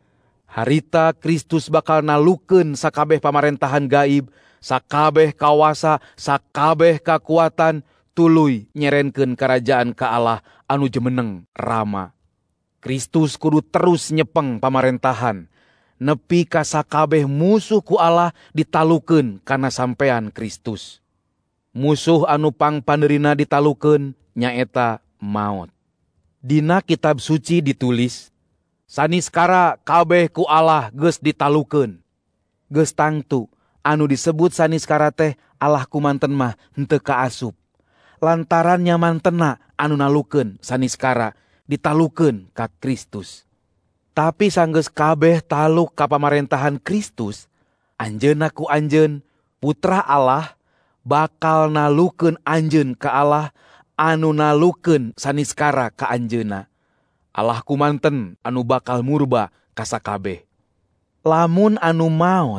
Harita Kristus bakal nalukeun sakabeh pamarentahan gaib, sakabeh kawasa, sakabeh kakuatan, tuluy nyerenkeun karajaan ka Allah anu jemeneng rama. Kristus kudu terus nyepeng pamarentahan, nepi ka sakabeh musuh ku Allah ditalukeun kana sampean Kristus. Musuh anu pangpandeurina ditalukeun nyaeta maot. Dina kitab suci ditulis, saniskara kabeh ku Allah geus ditalukeun. Geus tangtu anu disebut saniskara teh Allah kumanten mah henteu kaasup. Lantaran nyamantena anu nalukeun saniskara ditalukeun ka Kristus. Tapi sanggeus kabeh taluk ka pamarentahan Kristus, anjeunna ku anjeun putra Allah bakal nalukeun anjeun ka Allah anu nalukeun saniskara ka anjeunna. Allah kumanten anu bakal murba ka sakabeh. Lamun anu maot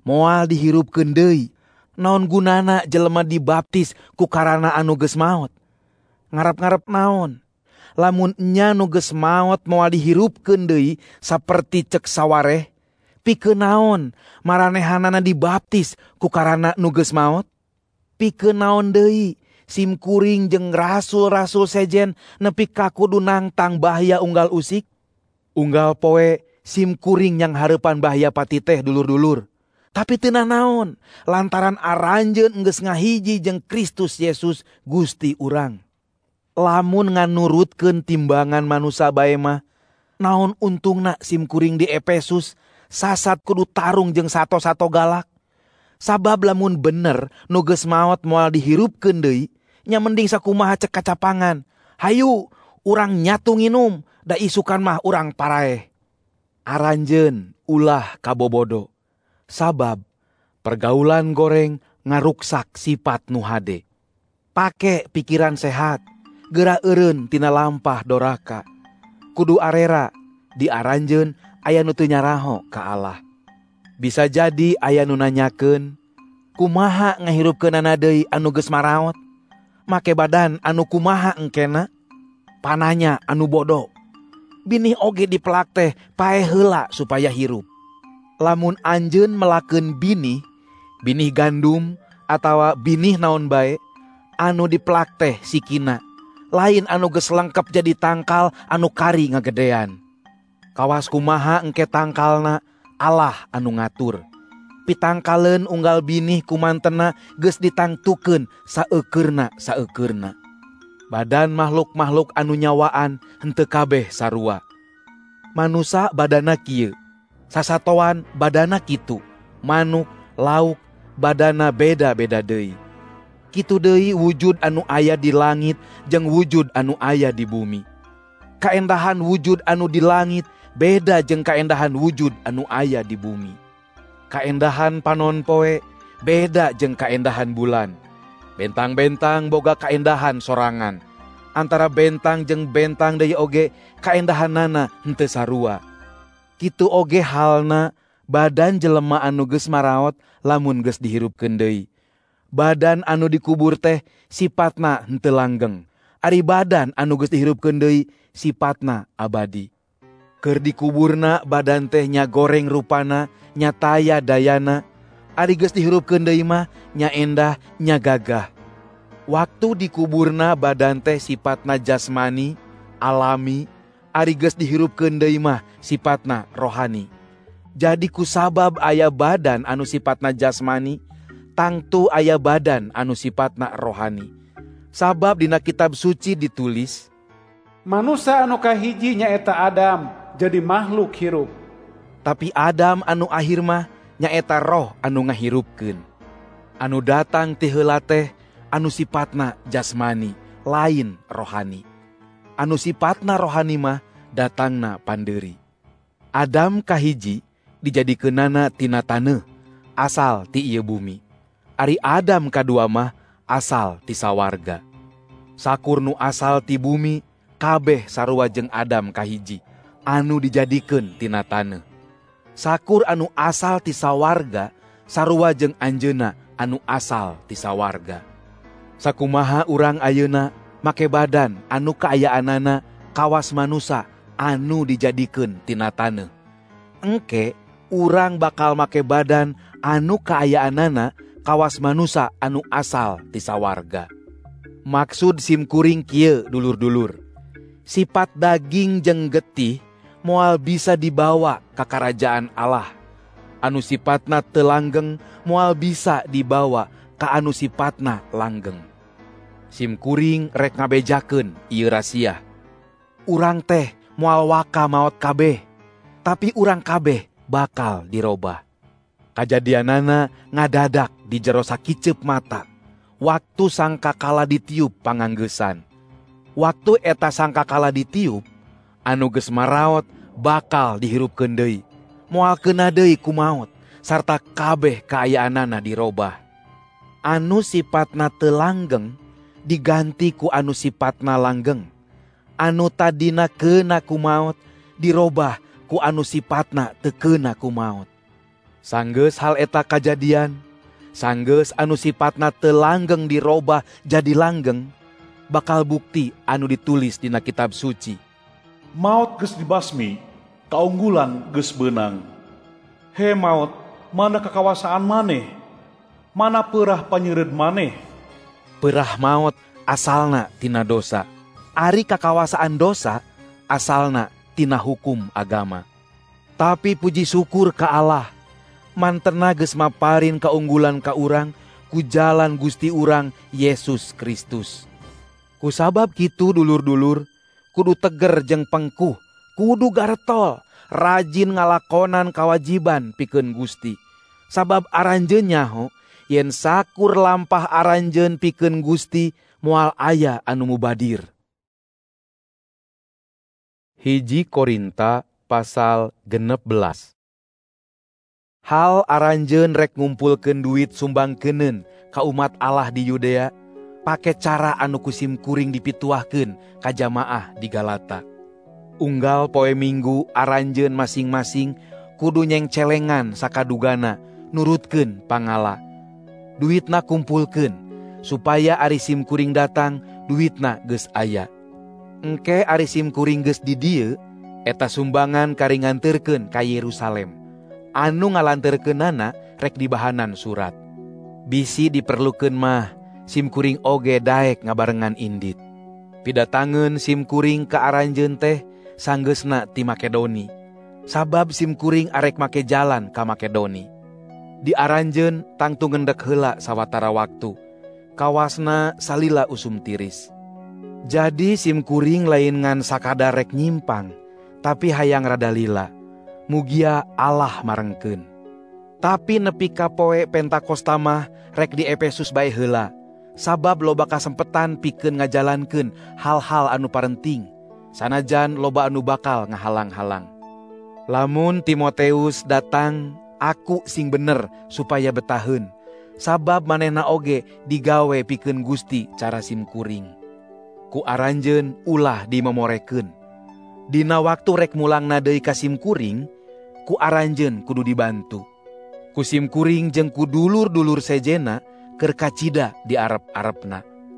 moal dihirupkeun deui. Naon gunana jelema dibaptis ku karana anu geus maot? Ngarep-ngarep naon? Lamun nya nu geus maot moal dihirupkeun deui saperti cek sawareh, pikeun naon maranehanana dibaptis ku karana nu geus maot? Pikeun naon deui sim kuring jeung rasul-rasul sejen nepi ka kudu nangtang bahaya unggal usik? Unggal poe sim kuring yang hareupan bahaya pati teh dulur-dulur. Tapi teu naon, lantaran aranjeun geus ngahiji jeung Kristus Yesus Gusti urang. Lamun nganurutkeun timbangan manusia bae mah, naon untungna sim kuring di Efesus sasat kudu tarung jeung sato-sato galak. Sabab lamun bener nu geus maot moal dihirupkeun deui, nya mending sakumaha cek kacapangan. Hayu, urang nyatu nginum, da isukan mah urang paraeh. Aranjeun ulah kabobodo. Sabab pergaulan goreng ngaruksak sifat nu hade. Pake pikiran sehat, geura eureun tina lampah doraka. Kudu arera diaranjeun aya nu teu nyaraho ka Allah. Bisa jadi aya nu nanyakeun, kumaha ngahirupkeunana deui anu geus maraot? Make badan anu kumaha engkena? Pananya anu bodoh. Binih oge dipelak teh pae heula supaya hirup. Lamun anjeun melakeun binih gandum atawa binih naon bae, anu dipelak teh sikina, lain anu geus lengkep jadi tangkal anu kari ngagedean. Kawas kumaha engke tangkalna, Allah anu ngatur. Pitangkaleun unggal binih kumantena geus ditangtukeun saeukeurna. Badan makhluk-makhluk anu nyawaan henteu kabeh sarua. Manusa badana kieu, sasatoan badana kitu. Manuk, lauk, badana beda-beda deui. Kitu deui wujud anu aya di langit jeung wujud anu aya di bumi. Kaendahan wujud anu di langit beda jeung kaendahan wujud anu aya di bumi. Kaendahan panon poe beda jeung kaendahan bulan. Bentang-bentang boga kaendahan sorangan. Antara bentang jeung bentang deui oge kaendahanana henteu sarua. Kitu oge halna badan jelema anu geus maraot lamun geus dihirupkeun deui. Badan anu dikubur teh sipatna henteu langgeng. Ari badan anu geus dihirupkeun deui sipatna abadi. Keur dikuburna badan teh nya goreng rupana, nya taya dayana. Ari geus dihirupkeun deui mah nya endah, nya gagah. Waktu dikuburna badan teh sifatna jasmani, alami. Ari geus dihirupkeun deui mah sifatna rohani. Jadi kusabab aya badan anu sifatna jasmani, tangtu aya badan anu sifatna rohani. Sabab dina kitab suci ditulis, manusia anu kahiji nyaeta Adam, jadi makhluk hirup. Tapi Adam anu akhir mah nyaeta roh anu ngahirupkeun. Anu datang ti heula teh anu sifatna jasmani, lain rohani. Anu sifatna rohani mah datangna pandeuri. Adam kahiji dijadikeunana tina taneuh, asal ti ieu bumi. Ari Adam kadua mah asal ti sawarga. Sakur nu asal ti bumi kabeh sarua jeung Adam kahiji, anu dijadikeun tina taneuh. Sakur anu asal ti sawarga sarua jeung anjeunna anu asal ti sawarga. Sakumaha urang ayeuna make badan anu kaayaanana kawas manusa anu dijadikeun tina taneuh. Engke urang bakal make badan anu kaayaanana kawas manusa anu asal ti sawarga. Maksud sim kuring kieu dulur-dulur. Sifat daging jeung getih moal bisa dibawa ka karajaan Allah. Anu sifatna teu langgeng moal bisa dibawa ka anu sifatna langgeng. Sim kuring rek ngabejakeun ieu rahasia. Urang teh moal waka maot kabeh, tapi urang kabeh bakal dirobah. Kajadianana ngadadak di jero sakiceup mata, waktu sangkakala ditiup panganggeusan. Waktu eta sangkakala ditiup, anu geus maraot bakal dihirupkeun deui, moal keuna deui ku maot, sarta kabeh kaayaanana dirobah. Anu sifatna teu langgeng diganti ku anu sifatna langgeng. Anu tadina keuna ku maot dirobah ku anu sifatna teu keuna ku maot. Sanggeus hal eta kajadian, sanggeus anu sifatna teu langgeng dirobah jadi langgeng, bakal bukti anu ditulis dina kitab suci. Maut geus dibasmi, kaunggulan geus beunang. He maut, mana kekawasaan maneh? Mana peurah panyeureud maneh? Peurah maut asalna tina dosa. Ari kakawasaan dosa asalna tina hukum agama. Tapi puji syukur ka Allah, mantenna geus maparin kaunggulan ka urang ku jalan Gusti urang Yesus Kristus. Kusabab kitu dulur-dulur, kudu teger jeung pengkuh, kudu garetol, rajin ngalakonan kawajiban pikeun Gusti. Sabab aranjeun nyaho, yen sakur lampah aranjeun pikeun Gusti moal aya anu mubadir. 1 Korinta pasal 16. Hal aranjeun rek ngumpulkeun duit sumbangkeuneun ka umat Allah di Yudea, pake cara anu kusim kuring dipituahkeun ka jamaah di Galata. Unggal poe Minggu aranjeun masing-masing kudu nyengcelengan sakadugana nurutkeun pangala. Duitna kumpulkeun supaya ari sim kuring datang duitna geus aya. Engke ari sim kuring geus di dieu, eta sumbangan karinganteurkeun ka Yerusalem. Anu ngalanteurkeunana rek dibahanan surat. Bisi diperlukeun mah sim kuring oge daek ngabarengan indit. Pidatangeun sim kuring ka aranjeun teh sanggeusna ti Makedoni. Sabab sim kuring arek make jalan ka Makedoni. Di aranjeun tangtu ngendek heula sawatara waktu. Kawasna salila usum tiris. Jadi sim kuring lain ngan sakadar rek nyimpang, tapi hayang rada lila. Mugia Allah marengkeun. Tapi nepi ka poe Pentakosta mah rek di Efesus bae heula. Sabab loba kasempetan pikeun ngajalankeun hal-hal anu parenting, sanajan loba anu bakal ngahalang-halang. Lamun Timoteus datang, aku sing bener supaya betaheun. Sabab manehna oge digawe pikeun Gusti cara sim kuring. Ku aranjeun ulah dimemorekeun. Dina waktu rek mulangna deui ka sim kuring, ku aranjeun kudu dibantu. Ku sim kuring jeung ku dulur-dulur sejena keur kacida di arep-arepna.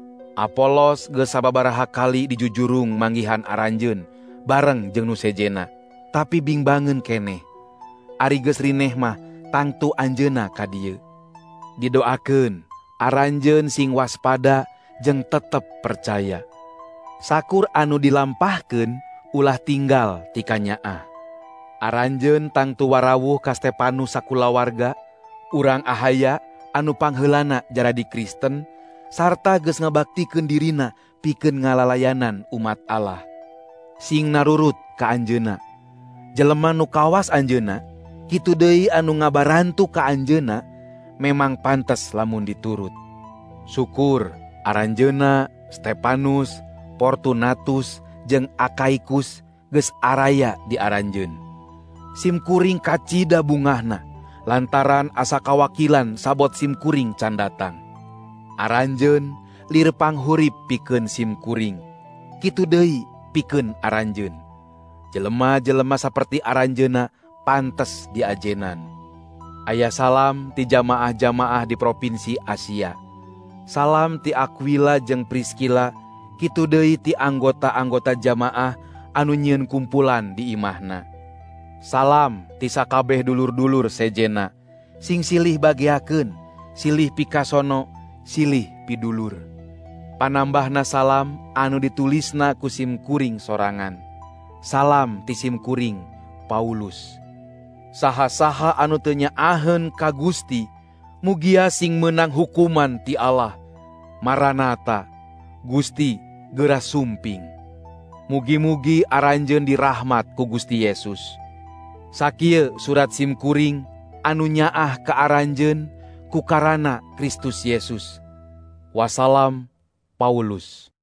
Apolos geus sababaraha kali dijujurung manggihan aranjeun bareng jeung nu sejena, tapi bingbangeun keneh. Ari geus rineh mah tangtu anjeunna ka dieu. Didoakeun aranjeun sing waspada jeung tetep percaya. Sakur anu dilampahkeun ulah tinggal ti kanyaah. Aranjeun tangtu warawuh ka Stepanus sakulawarga, urang ahaya anu pangheulana jaradi Kristen, sarta geus ngabaktikeun dirina pikeun ngalalayanan umat Allah. Sing narurut ka anjeunna. Jelema nu kawas anjeunna, kitu deui anu ngabarantu ka anjeunna, memang pantes lamun diturut. Syukur aranjeunna Stepanus, Fortunatus, jeung Akaikus geus araya di aranjeun. Sim kuring kacida bungahna, lantaran asa kawakilan sabot sim kuring can datang. Aranjeun lir panghurip pikeun sim kuring, kitu deui pikeun aranjeun. Jelema-jelema saperti aranjeunna pantes diajenan. Aya salam ti jamaah-jamaah di provinsi Asia. Salam ti Aquila jeung Priskila, kitu deui ti anggota-anggota jamaah anu nyieun kumpulan di imahna. Salam ti sakabeh dulur-dulur sejena, sing silih bagiakeun, silih pikasono, silih pidulur. Panambahna salam anu ditulisna ku sim kuring sorangan. Salam ti sim kuring Paulus. Saha-saha anu teu nyaaheun ka Gusti, mugia sing meunang hukuman ti Allah. Maranatha, Gusti geura sumping. Mugi-mugi aranjeun dirahmat ku Gusti Yesus. Sakieu surat sim kuring anu nyaah ka aranjeun ku karana Kristus Yesus. Wassalam, Paulus.